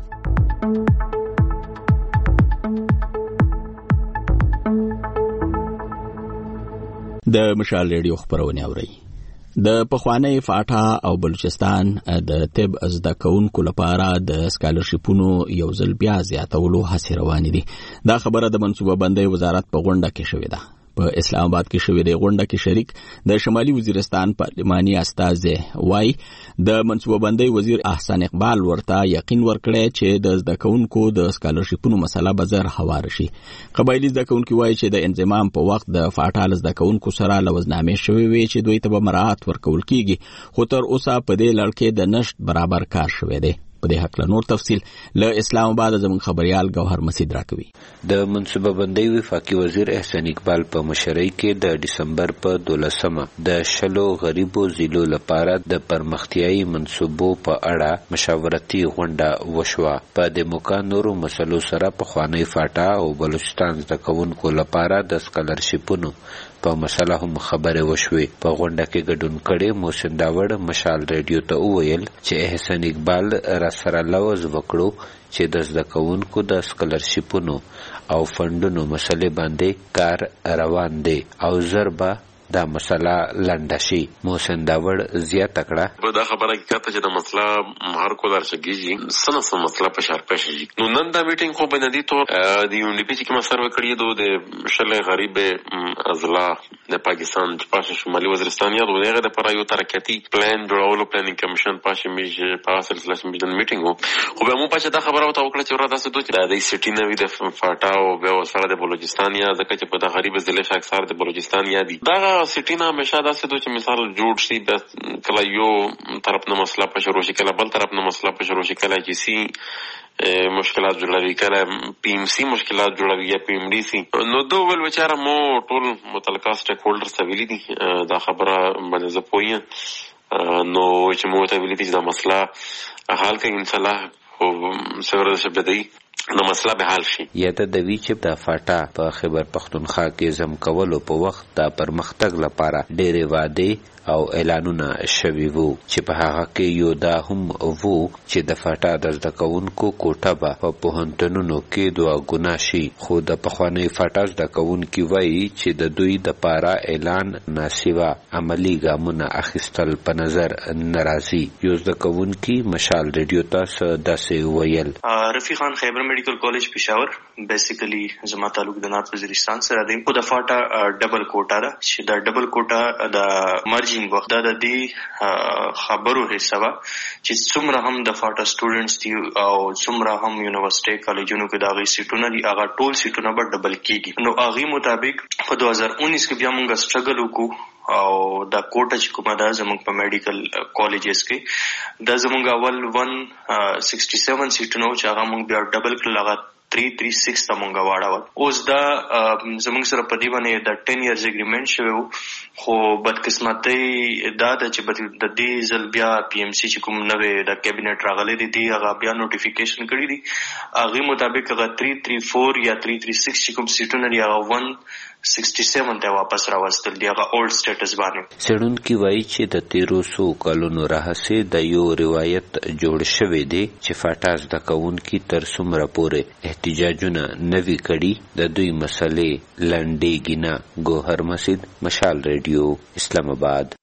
Speaker 1: د مشال ریډیو خبرونه اورئ. د پخوانی فاټا او بلوچستان د طب زده کوونکو لپاره د سکالرشیپونو یو ځل بیا زیاتولو هڅې روانې دي. دا خبره د منصوبه بندۍ وزارت په غونډه کې شوې ده. په اسلام آباد کې شوې د غونډه کې شریک د شمالي وزیرستان پارلماني استازي وای د منصوبه بندۍ وزیر احسان اقبال ورته یقین ورکړی چې د زده کوونکو د سکالرشیپونو مسله به زر هوار شي. قبایلی زده کوونکي وایي چې د انضمام په وخت د فاټا زده کوونکو سره لوزنامې شوې وي چې دوی ته به مراعات ورکول کیږي خو تر اوسه په دې لړ کې د نشټ برابر کار شوی دی. په دې حق له نور تفصیل له اسلام آباد زموږ خبريال گوهر مسید راکوي.
Speaker 20: د منصوبه بندۍ وفاقي وزیر احسان اقبال په مشرۍ کې د دسمبر په دولسمه د شلو غریبو ضلعو لپاره د پرمختیايي منصوبو په اړه مشاورتي غونډه وشوه. په دې موقع نورو مسلو سره پخوانی فاټا او بلوچستان زده کوونکو لپاره د سکالرشیپونو په مسله هم خبرې وشوې. په غونډه کې ګډون کړي محسن داوړ مشال ریډیو ته وویل چې احسان اقبال را سره لوز وکړو چې د زده کوونکو د سکالرشیپونو او فندونو مسلې باندې کار روان دی او ضربه دا مسله لنډه شي. محسن داوړ زیاته کړه
Speaker 21: دا خبره کېږي چې د مسله هر کو در شګيږي سنه سم مسله په شار پېښي. نو نن دا میټینګ خو بنادي تو د یونډي کې ما سره کړی دو د شله غریب ازلا د پاکستان په شمالي وزیرستان یا دغه د پرایو ترقیاتی پلان جوړولو پلانینګ کمیشن پاشه میج په سلسله میټینګ میټینګ خو به مو پاشه دا خبره وته وکړه چې ورته داسې دوی د سټی نوی د فاټا او به سره د بلوچستان یا ځکه چې په د غریب ضلع اکثر د بلوچستان یا دي دا سټینا همیشه داسې دوی چې مثال جوړ شي د کله یو طرف نه مسله په شروع شي کله بل طرف نه مسله په شروع شي کله چې سي مشکلات جوړوي کله پی ام سی مشکلات جوړوي یا پی ام ډي سي. نو دوه ول بچاره مو ټول متعلقه سټیک هولډر سویلي دي دا خبره باندې زه پوهیم نو چې مو ته ویلي دي دا مسله حال کې ان شاء الله خو سره څه بدی نو مسله به حل شي.
Speaker 20: یاته د وی چې د فاټا په خیبر پختونخوا کې زم کولو په وخت د پرمختګ لپاره ډېرې وعده او اعلانونه شوي وو چې په هغه کې یو دا هم وو چې د فاټا د زده کوونکو کوټه به په پوهنتونونو کې دوه ګنا شي. خو د پخوانی فاټا زده کوونکي وایي چې د دوی د پاره اعلان ناسیوا عملی ګامونه اخیستل په نظر ناراضي. یو زده کوونکي مشال ریډیو ته داسې ویل
Speaker 22: رفیق خان خیبر
Speaker 2: میډیکل کالج پېښور بیسیکلی زما تعلق د نارت وزیرستان سره دی. خو د فاټا ډبل کوټا ده چې دا ډبل کوټا د مرجینګ وخت دا د دې خبرو حصہ وه چې څومره هم د فاټا سټوډنټس دي او څومره هم یونیورسټي کالجونو کې د هغې سیټونه دي هغه ټول سیټونه به ډبل کېږي. نو هغې مطابق په دوه هزار اونیس کې بیا موږ سټرګل وکړو او دا کوټه چې کومه ده زموږ په میډیکل کالجز کې دا زموږ اول ون سکسټي سیون سیټونه و چې هغه موږ بیا ډبل کړل هغه تھری تھری سکس ته مونږ واړول. اوس دا زموږ سره په دې باندې د ټین ایئرز اګریمنټ شوی و خو بدقسمتۍ دا ده چې د دې ځل بیا پی ایم سی چې کوم نوې د کابینټ راغلی دی دی هغه بیا نوټیفیکیشن کړي دي هغې مطابق هغه تھری تھری فور یا تھری تھری سکس چې کوم سیټونه دي هغه ون سکسټي سیون ته واپس راوستل دی هغه اولډ سټیټس باندې.
Speaker 20: څېړونکي وایي چې د تېرو څو کلونو راهیسې د یو روایت جوړ شوی دی چې فاټا زده کوونکي تر څومره پورې احتجاجونه نه وي کړي د دوی مسلې لنډېږي نه. ګوهر مسید، مشال ریډیو، اسلام آباد.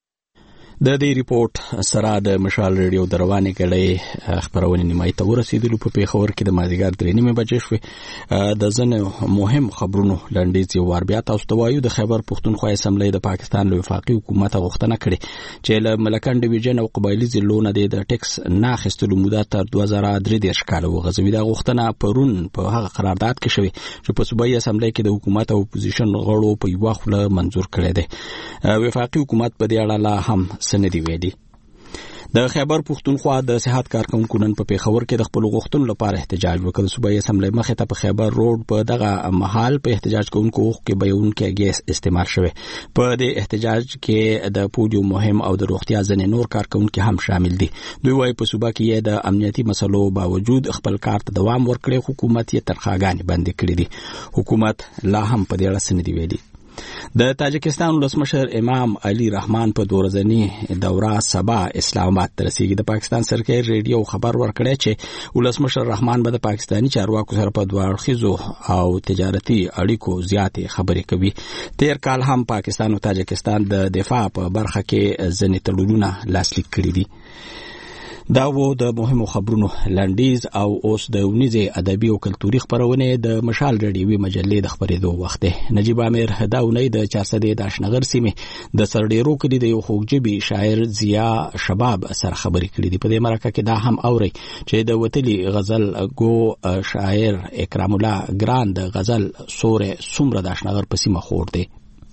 Speaker 1: د دې ریپورت سره د مشال ریډیو د روانې کړۍ خبرونه نیمای ته ورسېدلو. په پیښور کې د مازدیګر درې نیمې بجې شوې. د ځینو مهم خبرونو لنډیز یو وار بیا تاسو ته وایو. د خیبر پښتونخوا اسمبلی د پاکستان له وفاقي حکومت غوښتنه کړې چې له ملکن ډیویژن او قبایلي ضلعو نه د ټیکس نه اخیستلو موده تر دوه زره درې دېرش کاله وغځوي. دا غوښتنه پرون په هغه قرارداد کې شوې چې په صوبایي اسمبلی کې د حکومت او اپوزیشن غړو په یوه خوله منظور کړی دی. وفاقي حکومت په دې اړه لا هم سندي ویلي. د خیبر پښتونخوا د صحت کارکونکو نن په پیښور کې د خپل غوښتنو لپاره احتجاج وکړ. صوبایي اسمبلی مخې ته په خیبر روډ په دغه مهال په احتجاج کوونکو وخت کې بیونکي ګیس استعمال شوی. په دې احتجاج کې د پولیو مهم او د روغتیا ځینې نور کارکونکو هم شامل دي. دوی وايي په صوبا کې د امنیتي مسلو باوجود خپل کار ته دوام ورکړي. حکومت یې تنخواګانې بندې کړې دي. حکومت لا هم په دې اړه څه نه دي ویلي. د تاجکستان ولسمشر امام علي رحمان په دوه ورځني دوره سبا اسلام آباد ته رسیږي. د پاکستان سرکاري ریډیو خبر ورکړی چې ولسمشر رحمان به د پاکستاني چارواکو سره په دوه اړخیزو او تجارتي اړیکو زیاتې خبرې کوي. تیر کال هم پاکستان او تاجکستان د دفاع په برخه کې ځینې تړونونه لاسلیک کړي دي. دا وو د مهمو خبرونو لنډیز او اوس د ونیزې ادبي او کلتوري خبرونه د مشال ریډیوي مجلې د خبرېدو وخت دی. نجیب امیر دا ونی د چارسدې د اشنغر سیمې د سرډیرو کې د یو خوږجبي شاعر ضیا شباب سره خبرې کړې دي. په دې مرکه کې دا هم اوري چې د وتلي غزل گو شاعر اکرام الله ګران د غزل سورې څومره د اشنغر په سیمه خور دی.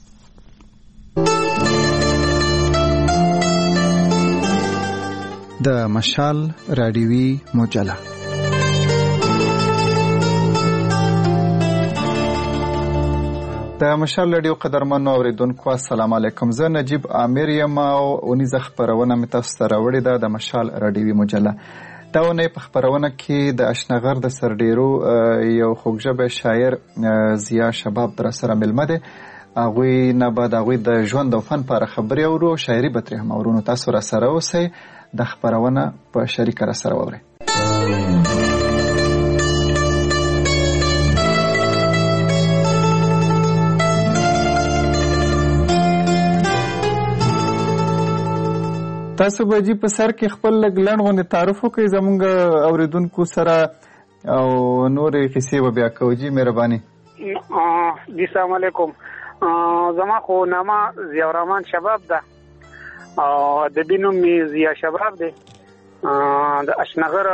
Speaker 13: د مشال رادیوي مجله. د مشال رادیو قدرمنو اوریدونکو السلام علیکم. زه نجیب امیر یم او ونیزه خبرونه مې تاسو ته راوړې ده د مشال رادیوي مجله. دا ونې په خبرونه کې د اشنغر د سرډیرو یو خوږژبی شاعر ضیا شباب در سره ملمه دی. هغوی نه به د هغوی د ژوند او فن په اړه خبرې اورو، شاعري به ترې هم اورو. نو تاسو را سره اوسئ، د خبرونه په شریکه را سره واورئ. تاسو به جی په سر کې خپل لږ لنډ غوندې تعارف وکړئ زموږ اوریدونکو سره او نورې کیسې به بیا کوو. جی مهرباني.
Speaker 22: جی السلام علیکم. زما خو نامه ضیا الرحمن شباب ده او د بینو می ضیا شباب دی. د اشنغر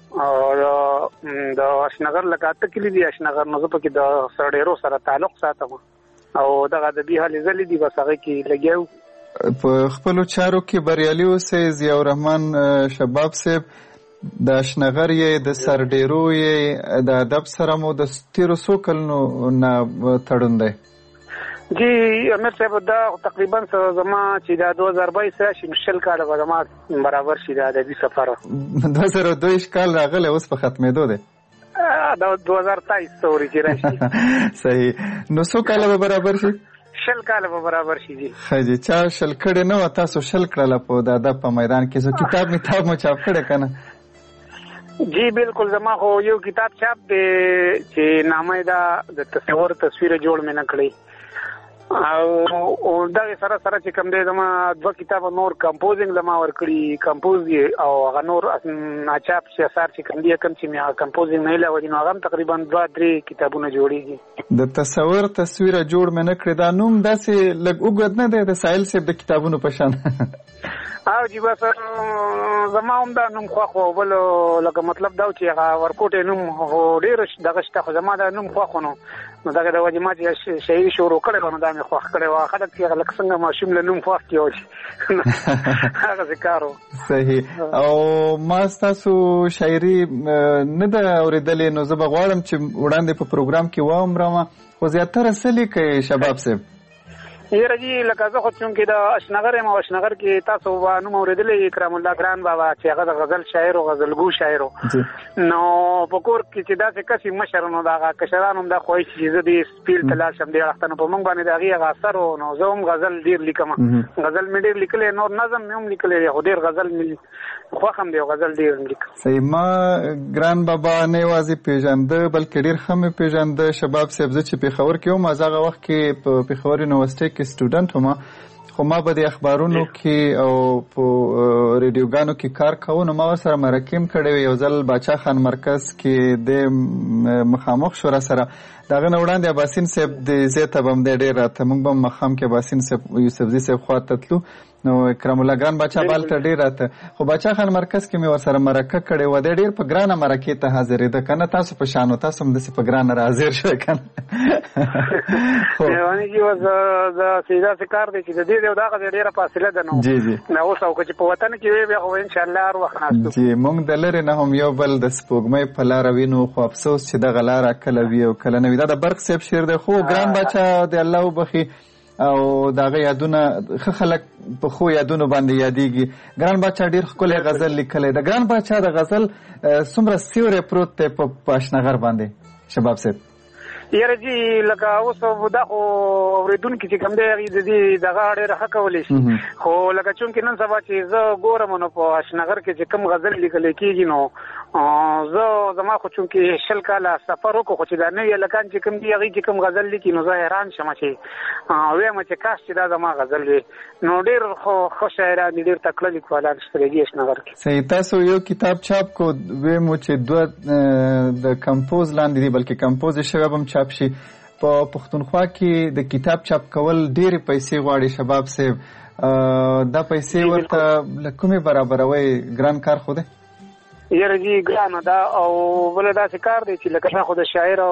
Speaker 22: د اشنغر لکه اته کلی دی اشنغر نو زه پکې د سرډیرو سره تعلق ساتم او دغه د بیا هلې ځلې دي بس هغه کې لګیو.
Speaker 13: په خپلو چارو کې بریالي اوسئ ضیا الرحمن شباب صاحب. د اشنغر یې د سرډیرو یې د ادب سره مو د تیرو څو کلونو نه تړون دی؟
Speaker 22: جی امیر صاحب دا تقریبا زما چې دا دوه هزار بایس راشي نو شل کاله به زما برابر شي د ادبي سفر.
Speaker 13: دوه زره دوه کال راغلی اوس په ختمېدو دی.
Speaker 22: دا دوه هزار تایس سوري چې راشي.
Speaker 13: صحیح. نو څو کاله به برابر شي؟
Speaker 22: شل کاله به برابر شي. جی
Speaker 13: ښه جي. چا شل کړی نه وه، تاسو شل کړله په د ادب په میدان کې. زه کتاب متاب مو چاپ کړی که نه؟
Speaker 22: جی بالکل. زما خو یو کتاب چاپ دی چې نامه دا د تصور تصویر جوړ مې نه کړی او دا سره سره چې کوم دی زما دوه کتاب نور کمپوزینګ لما ور کړی کمپوز او هغه نور ناچاپ سیاست چې کوم دی کوم چې مې کمپوزینګ نه لوي نو هغه تقریبا دوه درې کتابونه جوړیږي. د تصور تصویر جوړ مې نه کړی دا نوم داسې لږ وګد نه دی د سایل صاحب د کتابونو په شان او چې بس زما هم دا نوم خو خو بل لکه مطلب دا چې هغه ورکوټ نوم هو ډیر دغه شته خو زما دا نوم خو خو نو نو دا د وجه ما چې شاعري شروع کړې نو دا مې خو کړې وا خلک چې لکه څنګه ماشوم له نوم خو کیږي هغه ذکرو صحیح. او ما تاسو شاعري نه دا اوریدلې نو زه به غواړم چې وړاندې په پروګرام کې وایم راما خو زیاتره سلی کې شباب صاحب یره جی لکه زه خو چونکې د اشنغر یم او اشنغر کې تاسو به نوم اورېدلی اکرام الله ګران بابا چې هغه د غزل شاعر او غزلګو شاعر نو په کور کې چې داسې کسي مشر نو د هغه کشران هم دا خواهش چې زه دې سپیل ته لاړ شم دې وخت نو په موږ باندې د هغې هغه اثر و نو زه هم غزل ډېر لیکم غزل مې ډېر لیکلی نور نظم مې هم لیکلی دی خو ډېر غزل مې خوښ هم دی او غزل ډېر هم لیکم. صحیح. ما ګران بابا نه یوازې پېژانده بلکې ډېر ښه مې پېژانده شباب صاحب زه چې پېښور کې وم هغه وخت کې په پېښور یونیورسټۍ کې سټوډنټ وم خو ما به د اخبارونو کې او په ریډیوګانو کې کار کوو نو ما ورسره مرکې هم کړې وې. یو ځل باچا خان مرکز کې د مخامخ شو را سره د هغه نه وړاندې اباسین صاحب د ځای ته به هم دی ډېر راته موږ به هم مخام کې اباسین صاحب یوسفزي صاحب خوا ته تلو نو اکرام الله ګران باچا بالته ډېر راته خو باچا خان مرکز کې مې ورسره مرکه کړې وه دی ډېر په ګرانه مرکې ته حاضرېده که نه تاسو په شانو تاسو هم داسې په ګرانه را حاضر شوی که نه مهرباني جي اوس د داسې کار دی چې د دې او دغه ډېره فاصله ده نو جی جی نو اوس او که چې په وطن کې وي بیا خو انشاءالله هر وخت ناستو جی موږ د لرې نه هم یو بل د سپوږمۍ په لاره وینو خو افسوس چې دغه لاره کله وي او کله نه وي دا د برق صاحب شعر دی خو ګران باچا د الله وبخي او دغه یادونه ښه خلک په خو یادونو باندې یادېږي. ګران باچا ډېر ښکلی غزل لیکلی د ګران باچا د غزل څومره سیوری پروت دی په اشنغر باندې شباب صاحب؟ یاره جی لکه اوس دا خو اورېدونکي چې کوم دی هغې د دې دغه ډېره ښه کولی شي خو لکه چونکې نن سبا چې زه ګورم نو په اشنغر کې چې کوم غزل لیکلی کېږي نو زه زما خو چونکې شل کاله سفر وکړو خو چې دا نوي هلکان چې کوم دي هغوی چې کوم غزل لیکي نو زه حیران شم چې ویم چې کاش چې دا زما غزل وي نو ډېر خو ښه شاعران دي ډېر تکړه لیکوالان شته دي اشنغر کې. صحیح. تاسو یو کتاب چاپ کو ویمو چې دوه د کمپوز لاندې دي بلکې کمپوز یې شوی به هم چاپ شي په پښتونخوا کې د کتاب چاپ کول ډېرې پیسې غواړي شباب صاحب دا پیسې ورته له کومې برابروئ ګران کار خو دی؟ یاره جی ګرانه ده او بله داسې کار دی چې لکه خو د شاعر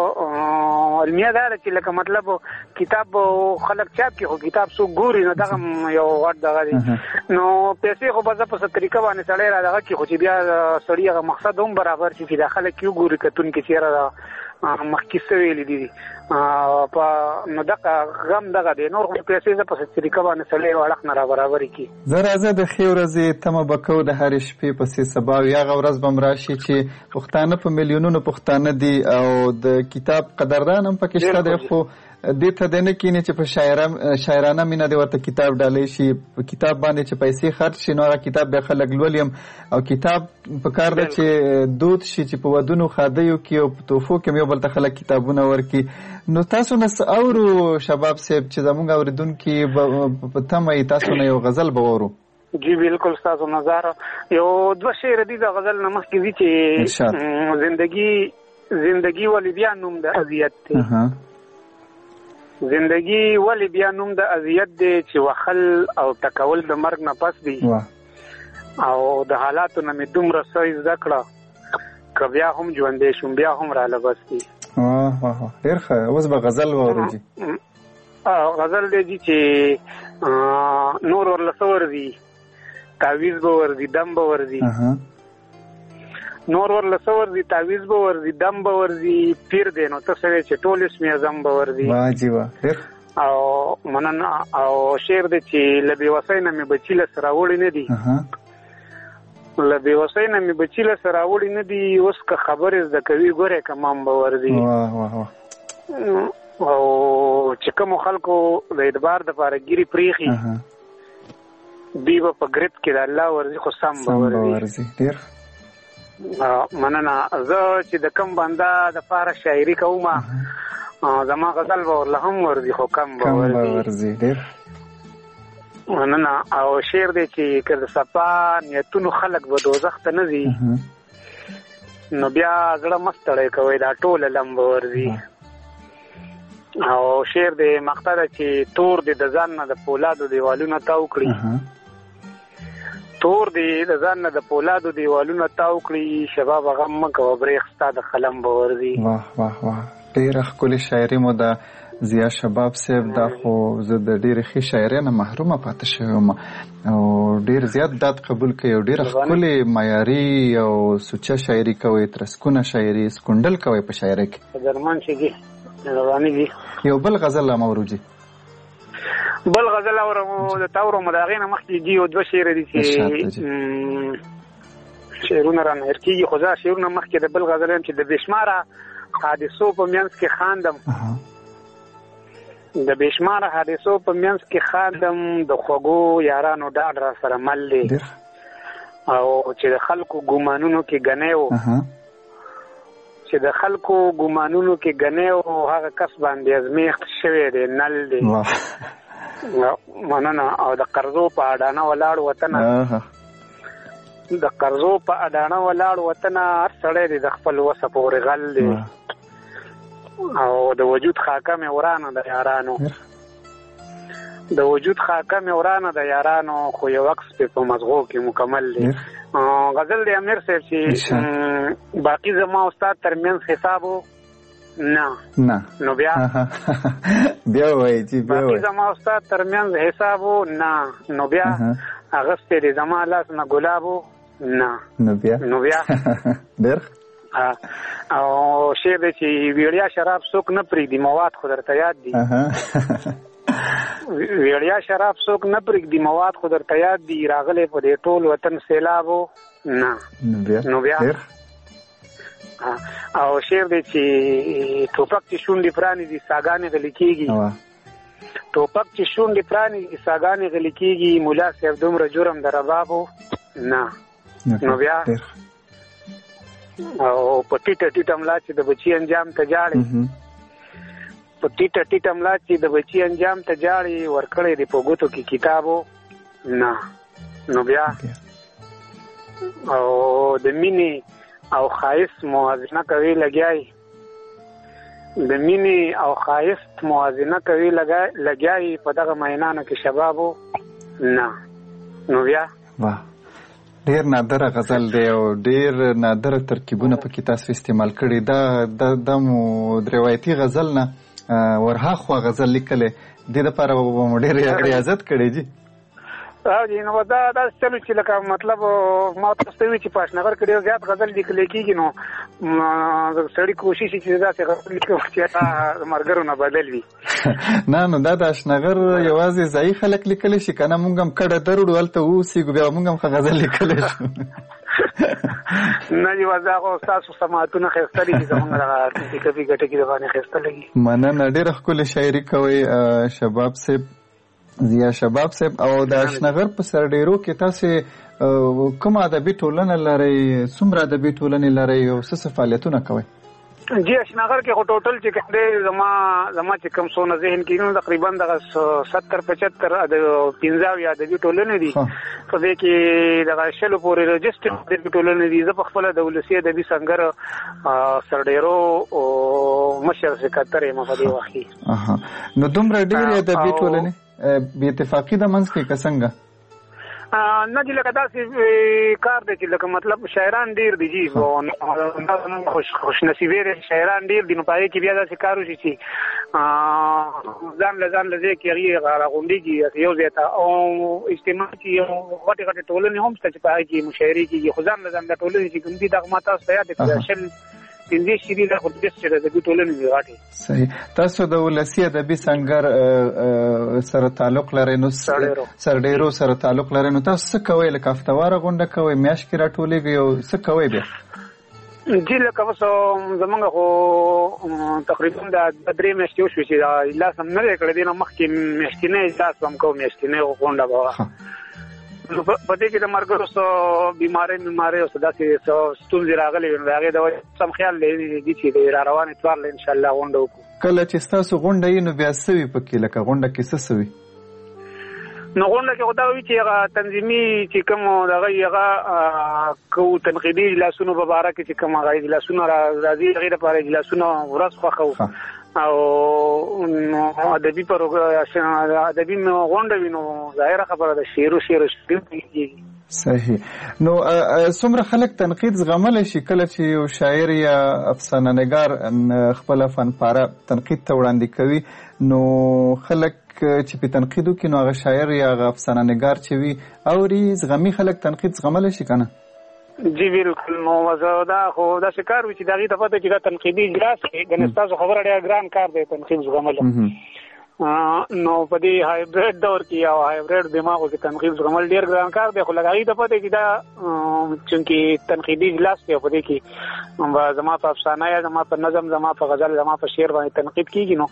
Speaker 22: علمیه دا ده چې لکه مطلب کتاب خلک چاپ کړي خو کتاب څوک ګوري نو دغه یو غټ دغه دی نو پیسې خو به زه په څه طریقه باندې سړی را دغه کړي خو چې بیا سړي هغه مقصد هم برابر شي چې دا خلک یو ګوري کتونکي چې یاره مخکې څه ویلي دي په نو دغه غم دغه دی نور خو پیسې زه په څه طریقه باندې سړی یو اړخ نه را برابرې کړي. زه راځه د ښې ورځې تمه به کوو د هرې شپې پسې سبا وي هغه ورځ به م راشي چې پښتانه په میلیونونو پښتانه دي او د کتاب قدردان هم پکې شته دی خو دې ته دی نه کینې چې په شاعرانه مینه دې ورته کتاب ډالۍ شي په کتاب باندې چې پیسې خرڅ شي نو هغه کتاب بیا خلک لولي هم او کتاب پکار ده چې دود شي چې په ودونو ښادیو کې او په تحفو کې هم یو بل ته خلک کتابونه ورکړي. نو تاسو نه څه اورو شباب صاحب چې زموږ اورېدونکي په تمه یې تاسو نه یو غزل به واورو؟ جی بالکل ستاسو نظر یو دوه شعر دي د غزل نه مخکې دي چې زندگی زندگی ولی بیا نوم د اذیت دی زندگی ولی بیا نوم د اذیت دی چې وخل او ټکول د مرګ نه پس دی او د حالاتو نه مې دومره څه زده کړه که بیا هم ژوندی شوم بیا هم راله بس دی. ډېر ښه. اوس به غزل واورو جي. غزل دی جي چې نور ورله څه ورځي تعویز به ورځي دم به ورځي نور ورله څه ورځي تعویز به ورځي دم به ورځي پیر دی نو ته څه چې ټول اسم اعظم به ورځي او منن او شعر دی چې له بېوسۍ نه مې بچي لس راوړي نه دي له بېوسۍ نه مې بچي لس راوړي نه دي اوس که خبرې زده کوي ګورې که مام به ورځي او چې کومو خلکو د اعتبار دپاره ګیرې پرېښي دوی به په ګریب کې د الله ورځي خو سم به ورځي. ډېر مننه. زه چې د کوم بنده دپاره شاعري کوم زما غزل به ورله هم ورځي خو کم به
Speaker 13: ورځي ډېر
Speaker 22: مننه. او شعر دی چې که د صفا نیتونو خلک به دوزخ ته نه ځي نو بیا زړه مه ستړی کوئ دا ټوله لم به ورځي. او شعر دی مقطع ده چې تور دی د ځان نه د پولادو دیوالونه تاو کړي تور دی د ځان نه د پولادو دیوالونه تاو کړي شباب غم مه کوه بریښ ستا د قلم به ورځي.
Speaker 13: واه واه واه ډېره ښکلې شاعري مو ده ضیا شباب صاحب. دا خو زه د ډېرې ښې شاعرۍ نه محرومه پاتې شوی یم او ډېر زیات داد قبول کوي او ډېره ښکلې معیاري او سوچه شاعري کوئ ترسکونه شاعري سکونډل کوئ په شاعرۍ کې.
Speaker 22: درمان چې دي روانې دي.
Speaker 13: یو بل غزل لا موروجي
Speaker 22: بل غزل اورم د تاورو مداغې نه مخکې دي او دوه شعر دي چې شعرونه رانه هېر کېږي خو زه شعرونه مخکې د بل غزل یم چې د بېشماره حادثو په منځ کې خاندم د بېشماره حادثو په منځ کې خاندم د خوږو یارانو ډاډ را سره مل دی او چې د خلکو ګمانونو کې ګنی و چې د خلکو ګمانونو کې ګنی و هغه کس باندې ازمیښت شوی دی نل دی. مننه. او د قرضو په اډانه ولاړ وطنه د قرضو په اډانه ولاړ وطنه هر سړی دی د خپل وسه پورې غل دی او د وجود خاکه مې ورانه د یارانو د وجود خاکه مې ورانه د یارانو خو یو عکس په مزغو کې مکمل دی. غزل دی امیر صاحب چې باقي زما استاد ترمنځ حسابو نه
Speaker 13: نه
Speaker 22: نو بیا
Speaker 13: بیا وایي چې بیا
Speaker 22: باقي زما استاد ترمنځ حسابو نه نو بیا اغسطې دی زما لاس نه ګلابو نه
Speaker 13: نو بیا
Speaker 22: نو بیا
Speaker 13: ډېر
Speaker 22: او شعر دی چې ویړیا شراب څوک نه پرېږدي مواد خو درته یاد دي ویړیا شراب څوک نه پرېږدي مواد خو درته یاد دي راغلی په دې ټول وطن سیلابو نه نو بیا او شعر دی چې ټوپک چې شونډې پرانیزي ساګانې غلي کېږي ټوپک چې شونډې پرانیزي ساګانې غلي کېږي ملا صاحب دومره جرم د ربابو نه نو بیا او په ټیټه ټیټه ملا چې د بچي انجام ته جاړي په ټیټه ټیټه ملا چې د بچي انجام ته جاړي ورکړی دی په ګوتو کې کتابو نه نو بیا او د مینې او ښایست موازنه کوي لګیای د مینې او ښایست موازنه کوي لګیای په دغه مینانو کې شبابو نه نو بیا
Speaker 13: ډیر نادره غزل دی او ډیر نادره ترکیبونه پکې تاسو استعمال کړي. دا د مو روایتي غزل نه ورهاخوا غزل لیکلې د لپاره مو ډیر ریاضت کړي دي.
Speaker 22: او جی نو دا دا چلو چې لکه مطلب ما تاسو وی چې پاشنغر کړي زیات غزل لیکل کېږي نو سړی کوشش چې دا څه غزل لیکو چې مرګرو نه بدل وي.
Speaker 13: نه نو دا د اشنغر یوازې ځای خلک لیکل شي کنه مونږ هم کډه درو ولته اوسې بیا مونږ هم غزل لیکل شو.
Speaker 22: نه یو ځاغه تاسو سماعتونه خستلې چې زمونږ راځي کفي ګټه کې د باندې خستلې.
Speaker 13: مننه ډېر ښکلې شاعري کوي شباب صاحب ضیا شباب صاحب. او د اشنغر په سرډیرو کې تاسو کوم ادبي ټولنه لرئ څومره ادبي ټولنې لرئ او څه فعالیتونه کوئ؟
Speaker 22: جی اشنغر کې ټوټل چې کوم زما زما چې کوم سونه ذهن کې نو تقریبا د ستر پچهتر د پنځه یا ادبي ټولنې دي په دې کې د شلو پورې رجسټر د ټولنې دي. زه په خپل د ولسی ادبي څنګه سرډیرو او مشر سکرټر یم په دې وخت کې.
Speaker 13: نو دومره ډېرې ادبي ټولنې بې اتفاقي د منځ کې څنګه؟
Speaker 22: نه چې لکه داسې کار دی چې لکه مطلب شاعران ډېر دي جي خوش نصیبې دی شاعران ډېر دي نو په هغې کې بیا داسې کار وشي چې ځان له ځان له ځای کې هغې راغونډېږي یو ځای ته او اجتماع کې یو غټې غټې ټولنې هم شته چې په هغې کې مشاعرې کېږي خو ځان له ځان د ټولنې چې کوم دي دغه ما تاسو ته یاد دی شل پنځه شیري د خپل چې د ادبي ټولنې دی غاټي.
Speaker 13: صحیح. تاسو د ولسی ادبي څنګه سره تعلق لرئ نو سرډیرو سره تعلق لرئ نو تاسو څه کوئ لکه هفتواره غونډه کوئ میاشت کې راټولېږئ او څه کوئ بیا؟
Speaker 22: جی لکه اوس زمونږ خو تقریبا د درې میاشتې وشوې چې اجلاس هم نه دی کړی دی نه مخکې میاشتنی اجلاس به هم کوو میاشتنی غونډه به وه په دې کې د مرګرو څه بیمارۍ بیمارۍ او څه داسې څه ستونزې راغلې وي نو د هغې د وجې سم خیال دی چې را روان اتوار له انشاءالله غونډه وکړو.
Speaker 13: کله چې تاسو غونډه یې نو بیا سوي پکې لکه غونډه کې څه سوي؟
Speaker 22: نو غونډه کې خدا وی چې هغه تنظیمي چې کوم دغه هغه کو تنقیدي اجلاسونو په اړه کې چې کوم هغه اجلاسونه راځي هغه لپاره اجلاسونه ورځ خوښو او ادبي پروګرام ادبي غونډه وینو ظاهره خبره ده شعر او شعر کیږي.
Speaker 13: صحیح. نو څومره خلک تنقید زغملی شي کله چې یو شاعر یا افسانه نګار خپل فنپاره تنقید ته وړاندې کوي نو خلک چې په تنقید وکړي نو هغه شاعر یا هغه افسانه نګار چې وي اوري زغمي خلک تنقید زغملی شي که نه؟
Speaker 22: جی بالکل. نو دا خو داسې کار وي چې د هغې ته پته چې دا تنقیدي اجلاس کې ګنې ستاسو خبره ډېر ګران کار دی تنقید زغمل. نو په دې هایبریډ دور کې او هایبریډ دماغو کې تنقید زغمل ډېر ګران کار دی خو لږ هغې ته پته چې دا چونکې تنقیدي اجلاس دی په دې کې زما په افسانه یا زما په نظم زما په غزل زما په شعر باندې تنقید کېږي نو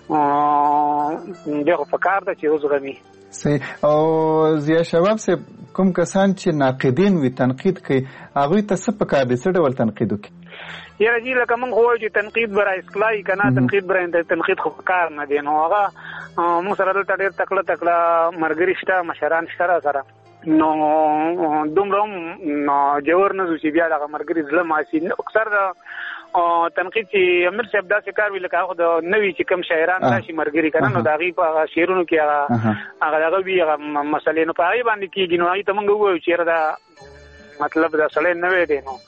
Speaker 22: دې خو په کار ده چې وزغمي.
Speaker 13: صحیح. او ضیا شباب صاحب کوم کسان چې ناقدین وي تنقید کوي هغوی ته څه پکار دی څه ډول تنقید وکړي؟
Speaker 22: یاره جی لکه موږ وایو چې تنقید برای اصلاحي که نه تنقید برای تنقید خو کار نه دی نو هغه موږ سره دلته ډېر تکړه تکړه ملګري شته مشران شته را سره نو دومره هم جوړ نه ځو چې بیا دغه ملګري زړه ماسي. اکثر تنقید چې امیر صاحب داسې کار وي لکه هغه د نوي چې کوم شاعران راشي ملګري که نه نو د هغې په شعرونو کې هغه هغه دغه وي هغه مسلې نو په هغې باندې کېږي نو هغې ته موږ ووایو چې یاره دا مطلب دا سړی نوی دی نو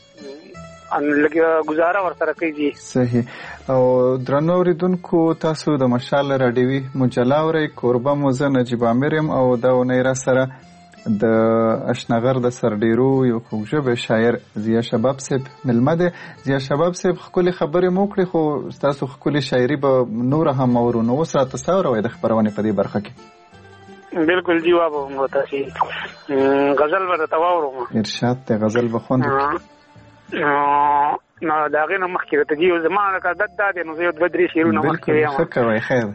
Speaker 22: لږ گزاره ورسره کوي.
Speaker 13: صحیح. او درنو اوریدونکو تاسو د مشال راډیوي مجله اورئ کوربه مو زه نجیب عامر یم او دا اونۍ را سره د اشنغر د سرډیرو یو خوږژبی شاعر ضیا شباب صاحب ملمه دی. ضیا شباب صاحب ښکلې خبرې مو وکړې خو ستاسو ښکلې شاعري به نوره هم اورو نو اوس راته څه اوروئ د خپرونې په دې برخه کې؟
Speaker 22: بالکل جی وابه هم تاسې غزل به درته واورو.
Speaker 13: ارشاد دی غزل به خوند وکړي.
Speaker 22: نو د هغې نه مخکې درته جي زما لکه عادت دا دی نو زه یو دوه درې شعرونه مخکې وایم.
Speaker 13: ښه کوئ خیر.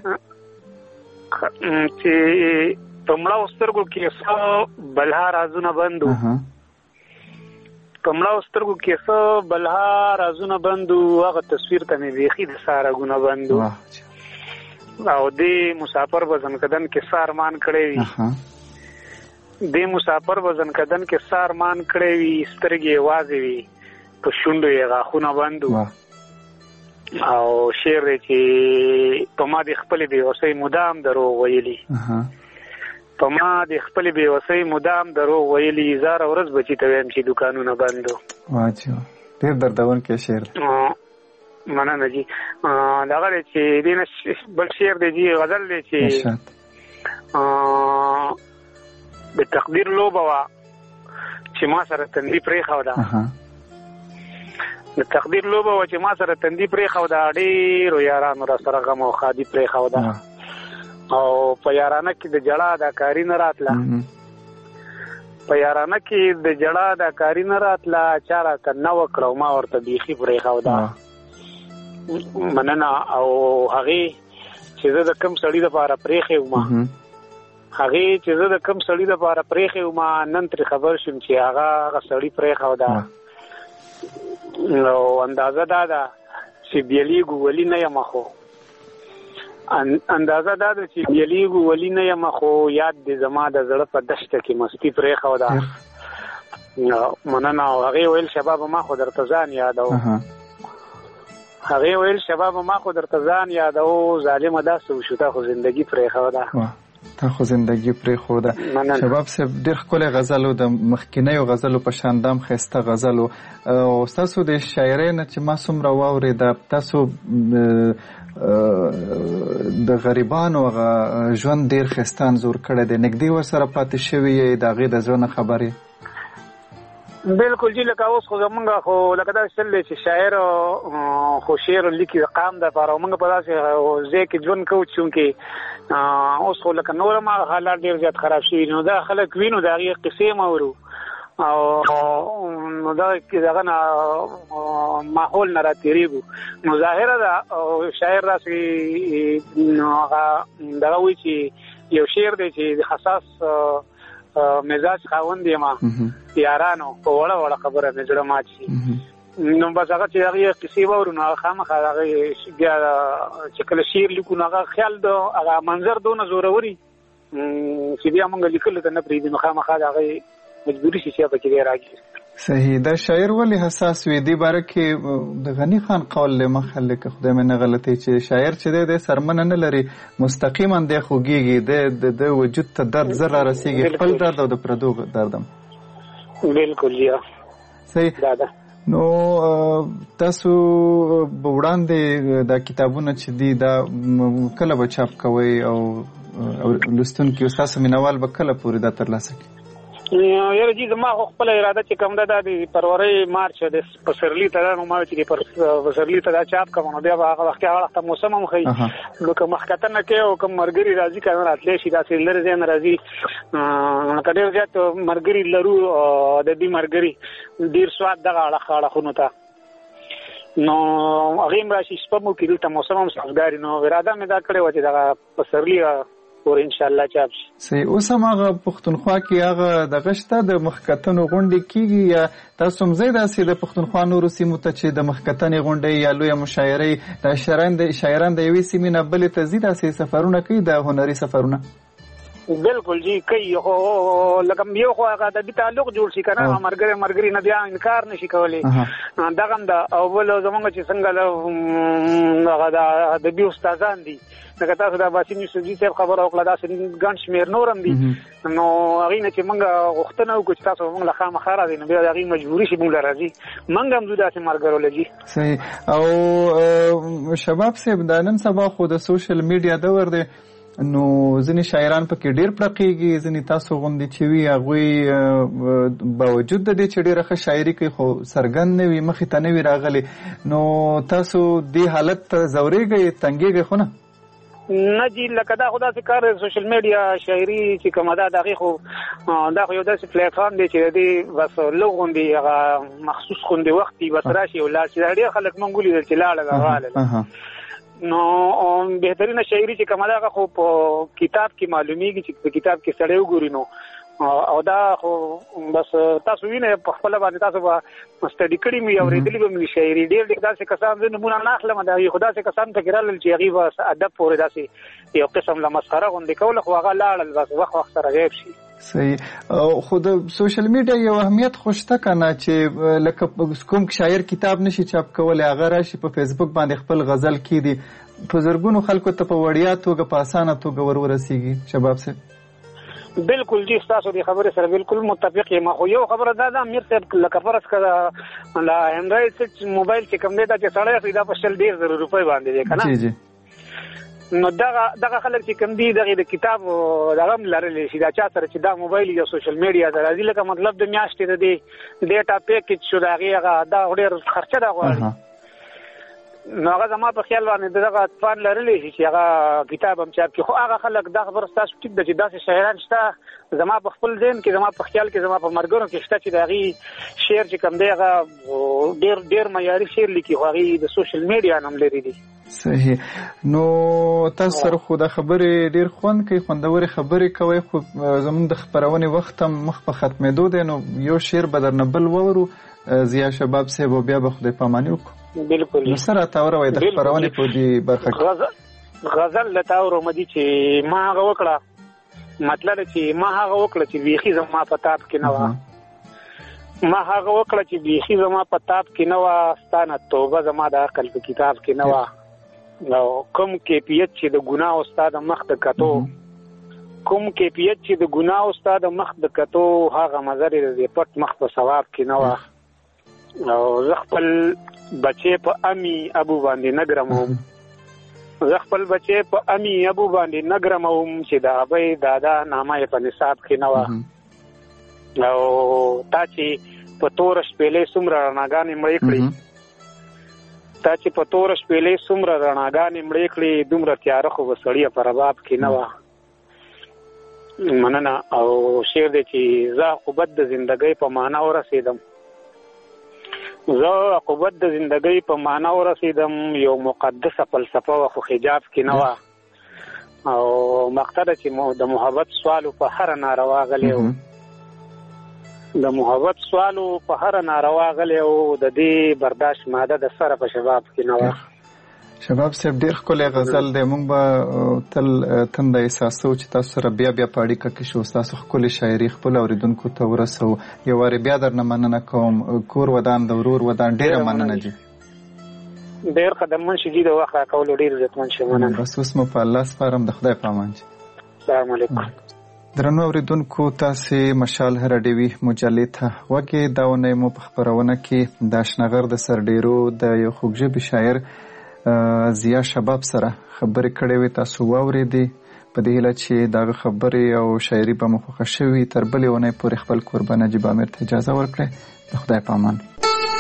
Speaker 22: چې په مړو سترګو کې څه بلها رازونه بند وو په مړو سترګو کې څه بلها رازونه بند وو هغه تصویر ته مې بیخي د سا رګونه بند وو او دې مسافر به ځنکدن کې څه ارمان کړی وي دې مسافر به ځنکدن کې څه ارمان کړی وي سترګې یوازې وي په شونډو یې غاښونه بند وو او شعر دی چې په ما د خپلې بېوسۍ مدام دروغ ویلي په ما د خپلې بېوسۍ مدام دروغ ویلي زاره ورځ بچي ته ویم چې دوکانونه بند وو.
Speaker 13: واچو ډېر دردونکی شعر دی.
Speaker 22: مننه جي. دغه دی چې دې نه بل شعر دی جي غزل دی چې د تقدیر لوبه وه چې ما سره تندي پرېښوده د تقدیر لوبه وه چې ما سره تندي پرېښوده ډېرو یارانو را سره غم او ښادي پرېښوده او په یارانه کې د جړا دا کاری نه راتله په یارانه کې د جړا دا کاری نه راتله چا راته نه وکړه او ما ورته بیخي پرېښوده. مننه. او هغې چې زه د کوم سړي دپاره پرېښی وم هغې چې زه د کوم سړي دپاره پرېښی وم نن ترې خبر شوم چې هغه هغه سړي پرېښوده نو اندازه دا ده چې بیلیږو ولي نه یم خو اندازه دا ده چې بیلیږو ولي نه یم خو یاد دې زما د زړه په دشته کې مستي پرېښوده. مننه. او هغې ویل شباب ما خو درته ځان یادو هغې ویل شباب ما خو درته ځان یادو ظالمه داسې وشو تا خو زندګي پرېښوده
Speaker 13: تا خو زندګي پرېښوده. شباب صاحب ډېر ښکلی غزل و د مخکینیو غزلو په شان دام ښایسته غزل و او ستاسو د شاعرۍ نه چې ما څومره واورېده تاسو د غریبانو هغه ژوند ډېر ښایسته انځور کړی دی نږدې ورسره پاتې شوي یې د هغې د زړه نه خبر یې؟
Speaker 22: بالکل جی لکه اوس خو زمونږ خو لکه داسې چل دی چې شاعر خو شعر لیکي د قام دپاره او موږ په داسې ځای کې ژوند کوو چونکې اوس خو لکه نور هم حالات ډېر زیات خراب شوي نو دا خلک وینو د هغې قصې هم اورو او نو دغه نه ماحول نه راتېرېږو نو ظاهره ده او شاعر داسې هغه دغه وایي چې یو شعر دی چې د حساس مزاج خاوند یم یارانو په وړه وړه خبره مې زړه مات شي نو بس هغه چې هغه کیسې وورو نو خامخا هغه بیا چې کله شعر لیکو نو هغه خیال د هغه منظر دونه زوروري چې بیا موږ لیکل ته نه پریږدي نو خامخا هغه مجبوري شي چې په کې راځي.
Speaker 13: صحیح. دا شاعر ولی حساس وي دی باره کې د غنی خان قول له مخله کې خدای مې نه غلطي چې شاعر چې د سرمنه نه لري مستقیما د خوږیږي د د وجود ته درد زر راسیږي خپل درد او د پردو دردم.
Speaker 22: بالکل یا
Speaker 13: صحیح. نو تاسو وړاندې دا کتابونه چې دي دا کله به چاپ کوئ او لوستونکي تاسو مینوال به کله پورې دا ترلاسه کړي؟
Speaker 22: یاره جی زما خو خپل اراده چې کوم ده د فروری مارچ د پسرلی ته نو ما چې پر پسرلی ته دا چاپ کوم نو بیا هغه وخت هغه ته موسم هم خي نو کوم مخکته نه کې او کوم مرګري راځي کنه راتلې شي دا سیلر زین راځي کډیر زیات مرګري لرو د دې مرګري ډیر سواد دغه اړه خاړه خونو ته نو هغه راشي سپمو کې د موسم هم سازګاری نو اراده مې دا کړې و چې دا پسرلی اور ان شاء الله چاپ شي.
Speaker 13: صحیح. اوس هم هغه پښتونخوا کې هغه د غشته د مخکتنو غونډې کیږي یا تاسو هم زیاده سي د پښتونخوا نور سیمو ته چې د مخکتنې غونډې یا لوی مشاعرې د شاعران د شاعران د یوې سیمې نه بلې ته زیاده سي سفرونه کوي د هنري سفرونه؟
Speaker 22: بالکل جی کوي خو لکه یو خو هغه د تعلق جوړ شي کنه مرګري مرګري نه بیا انکار نشي کولی دغه د اول زمونږ چې څنګه هغه د بي استادان دي لکه تاسو د باسم یوسفزي صاحب خبره وکړه دا سن ګڼ شمېر نورم دي نو هغې نه چې موږ غوښتنه وکړو چې تاسو موږ له خامخا راځئ نو بیا د هغې مجبوري شي موږ له راځي موږ هم ځو داسې ملګرو له ځي.
Speaker 13: صحیح. او شباب صاحب دا نن سبا خو د سوشل میډیا دور دی نو ځینې شاعران پکې ډېر پړقېږي ځینې تاسو غوندې چې وي هغوی باوجود د دې چې ډېره ښه شاعري کوي خو څرګند نه وي مخې ته نه وي راغلي نو تاسو دې حالت ته ځورېږئ تنګېږئ خو نه؟
Speaker 22: نه جی لکه دا خو داسې کار سوشل میډیا شاعري چې کومه ده د هغې خو دا خو یو داسې پلیټ فارم دی چې د دې بس لږ غوندې هغه مخصوص غوندې وخت وي بس راشي او لاړ شي دا ډېر خلک موږ ولیدل چې لاړل راغلل نو بهترینه شاعري چې کومه ده هغه خو په کتاب کې معلومیږي چې په کتاب کې سړی وګوري نو او دا خو بس تاسو وینئ په خپله باندې تاسو به سټډي کړي مې اورېدلي به مې شاعري ډېر ډېر داسې کسان زه نمونه نه اخلم د هغې خو داسې کسان پکې رالل چې هغې به ادب پورې داسې یو قسم له مسخره غوندې کوله خو هغه لاړل بس وخت وخت سره غیب شي.
Speaker 13: صحیح. خو د سوشل میډیا یو اهمیت خو شته که نه چې لکه کوم شاعر کتاب نشي چاپ کولی هغه راشي په فیسبوک باندې خپل غزل کیږدي په زرګونو خلکو ته په وړیا توګه په اسانه توګه ور ورسیږي. شباب صاحب
Speaker 22: بالکل جی تاسو دې خبرې سره بالکل متفق یم خو یو خبره دا ده امیر صاحب لکه فرض کړه لا انډرایډ سیټ موبایل چې کوم دی دا چې سړی اخلي دا په شل ډېر زره روپۍ باندې دی که نه نو دغه دغه خلک چې کوم دي دغې د کتاب دغه هم لرلی شي دا چا سره چې دا موبایل یا سوشل میډیا ته راځي لکه مطلب د میاشتې د دې ډیټا پیکیج شو د هغې هغه دا ډېر خرچه ده غواړي نو هغه زما په خیال باندې دغه اطفال لرلی شي چې هغه کتاب هم چاپ کړي خو هغه خلک دا خبره ستاسو ټیک ده چې داسې شاعران شته زما په خپل ذهن کې زما په خیال کې زما په ملګرو کې شته چې د هغې شعر چې کوم دی هغه ډېر ډېر معیاري شعر لیکي خو هغې د سوشل میډیا نه هم لرې دي.
Speaker 13: صحیح. نو تاسو سره خو دا خبرې ډېر خوند کوي خوندورې خبرې کوئ خو زموږ د خپرونې وخت هم مخ په ختمېدو دی نو یو شعر به درنه بل وورو ضیا شباب صاحب او بیا به خدای پاماني وکړو.
Speaker 22: بالکل.
Speaker 13: نو سره تاوره وای د خبرونې په دې برخه
Speaker 22: کې غزل له تاوره مدي چې ما هغه وکړه مطلب چې ما هغه وکړه چې بیخي زما په تاب کې نه وه ما هغه وکړه چې بیخي زما په تاب کې نه وه ستا نه توبه زما د عقل په کتاب کې نه وه نو کوم کیفیت چې د ګناه او ستا د مخ د کتو کوم کیفیت چې د ګناه او ستا د مخ د کتو هغه مزر یې د پټ مخ په ثواب کې نه وه او زه خپل بچې په امی ابو باندې نه ګرموم زه خپل بچې په امی ابو باندې نه ګرموم چې د ابۍ دادا نامه یې په نصاب کې نه وه او تا چې په توره شپېلۍ څومره رڼاګانې مړې کړې تا چې په توره شپېلۍ څومره رڼاګانې مړې کړې دومره تیاره خو به سړیه په رباب کې نه وه مننه. او شعر دی چې زه عقوبت د زندګۍ په معنا ورسېدم زه عقوبت د زندګۍ په معنا ورسېدم یو مقدسه فلسفه وه خو حجاب کې نه وه او مقصده چې د محبت سوالو په هره ناروا غلی و د محبت سوالو په هر ناروا غلې او د دې برداشت ماده د سره په شباب کې نه وه.
Speaker 13: شباب صاحب ډېر ښکلی غزل دی. موږ به تل تنده احساسو چې تاسو سره بیا بیا په اړیکه کې شو، ستاسو ښکلې شاعري خپلو اورېدونکو ته ورسوو. یو وارې بیا درنه مننه کوم. کور ودان د ورور ودان، ډېره مننه جي.
Speaker 22: ډېر قدممن شي جي، د وخت راکولو ډېر عزتمن شي. مننه. بس
Speaker 13: اوس مو په الله سپارم. د خدای په امان جي.
Speaker 22: السلام علیکم.
Speaker 13: درنو اوریدونکو، تاسې مشال راډیوي مجلې ته غوږ. دا اونۍ مو په خپرونه کې د اشنغر د سرډیرو د یو خوږژبي شاعر ضیا شباب سره خبرې کړې وې. تاسو واورېدې. په دې هیله چې دغه خبرې او شاعري به مو خوښه شوي. تر بلې اونۍ پورې خپل کوربه نجیب امیر ته اجازه ورکړئ. د خدای په امان.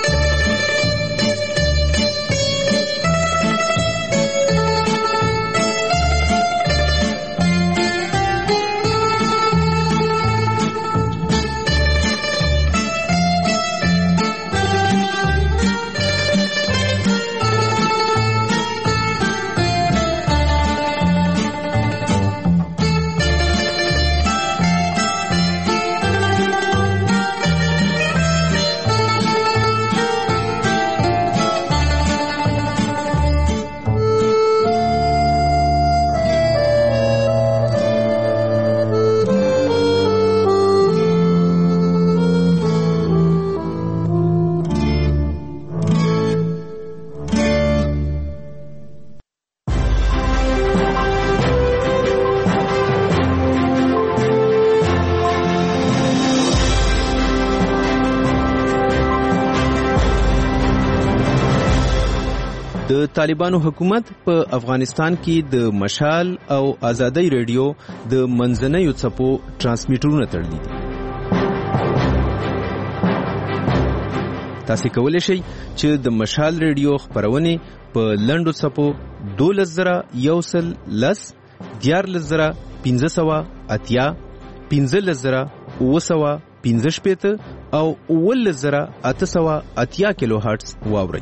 Speaker 5: د طالبانو حکومت په افغانستان کې د مشال او آزادۍ ریډیو د منځنیو څپو ترانسمیټرونه تړلي دي. تاسو کولی شئ چې د مشال ریډیو خبرونه په لنډو څپو دولس زره یو سل لس، دیارلس زره پنځه سوه اتیا، پنځلس زره اوه سوه پنځه شپېته او اوولس زره اته سوه اتیا کیلو هرټز واورئ.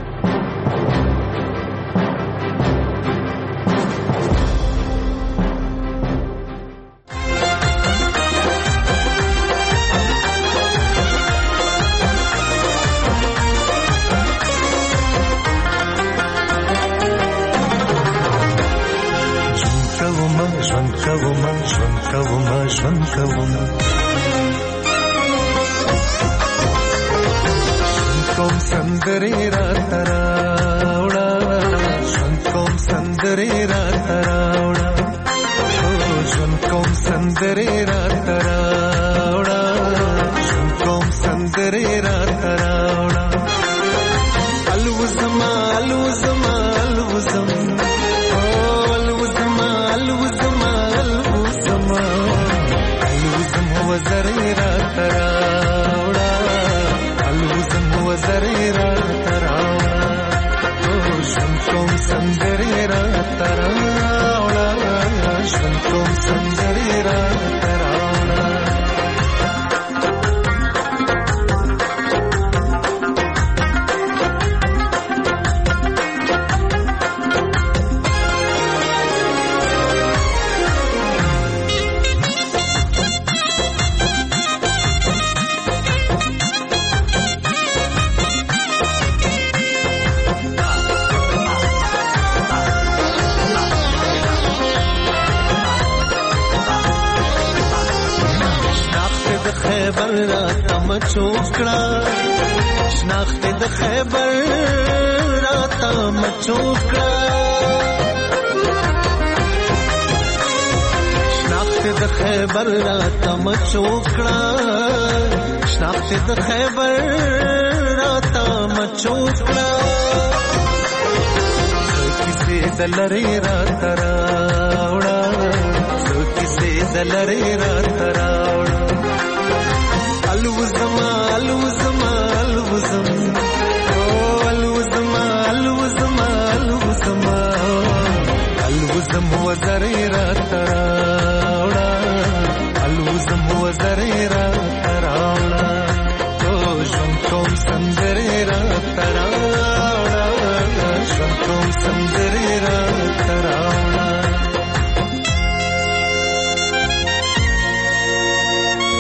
Speaker 6: کوم سندرې راته راوړه، ژوند کوم سندرې راته راوړه، ژوند کوم سندرې راته راوړه، ژوند کوم سندرې راته راوړه. الوزما الوزما الوزم الوزما الوزما الوزما الوزم هو زرې راته راوړه، الوزم هو زرې راته راوړه، ژوند کوم سندرې راته راوړه، ژوند کوم سندرې راته راوړه. چوکړه شناخت د خیبر راته مچوکړه، شناخت د خیبر راته مچوکړه، شناخت د خیبر راته مچوکړه. څو کیسې د لرې راته راوړه، څو کیسې د لرې راته راوړه. الوزما الوزما الوزم الوزما الوزما الوزما الوزم هو زرې راته راوړه، الوزم هو زرې راته راوړه، ژوند کوم سندرې راته راوړه، ژوند کوم سندرې راته راوړه.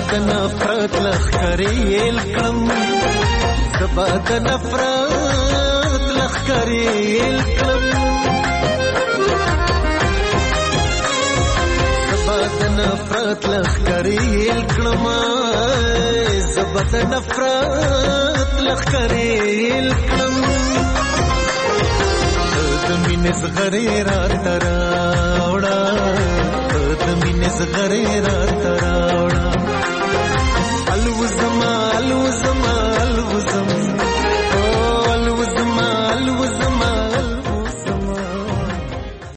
Speaker 6: د نفرت لخکرې الکم زبا د نفرت لخکرې الکم زبا د نفرت لخکرې الکم زبا د نفرت لخکرې الکم د مینې زغرې راته راوړه د مینې زغرې راته راوړه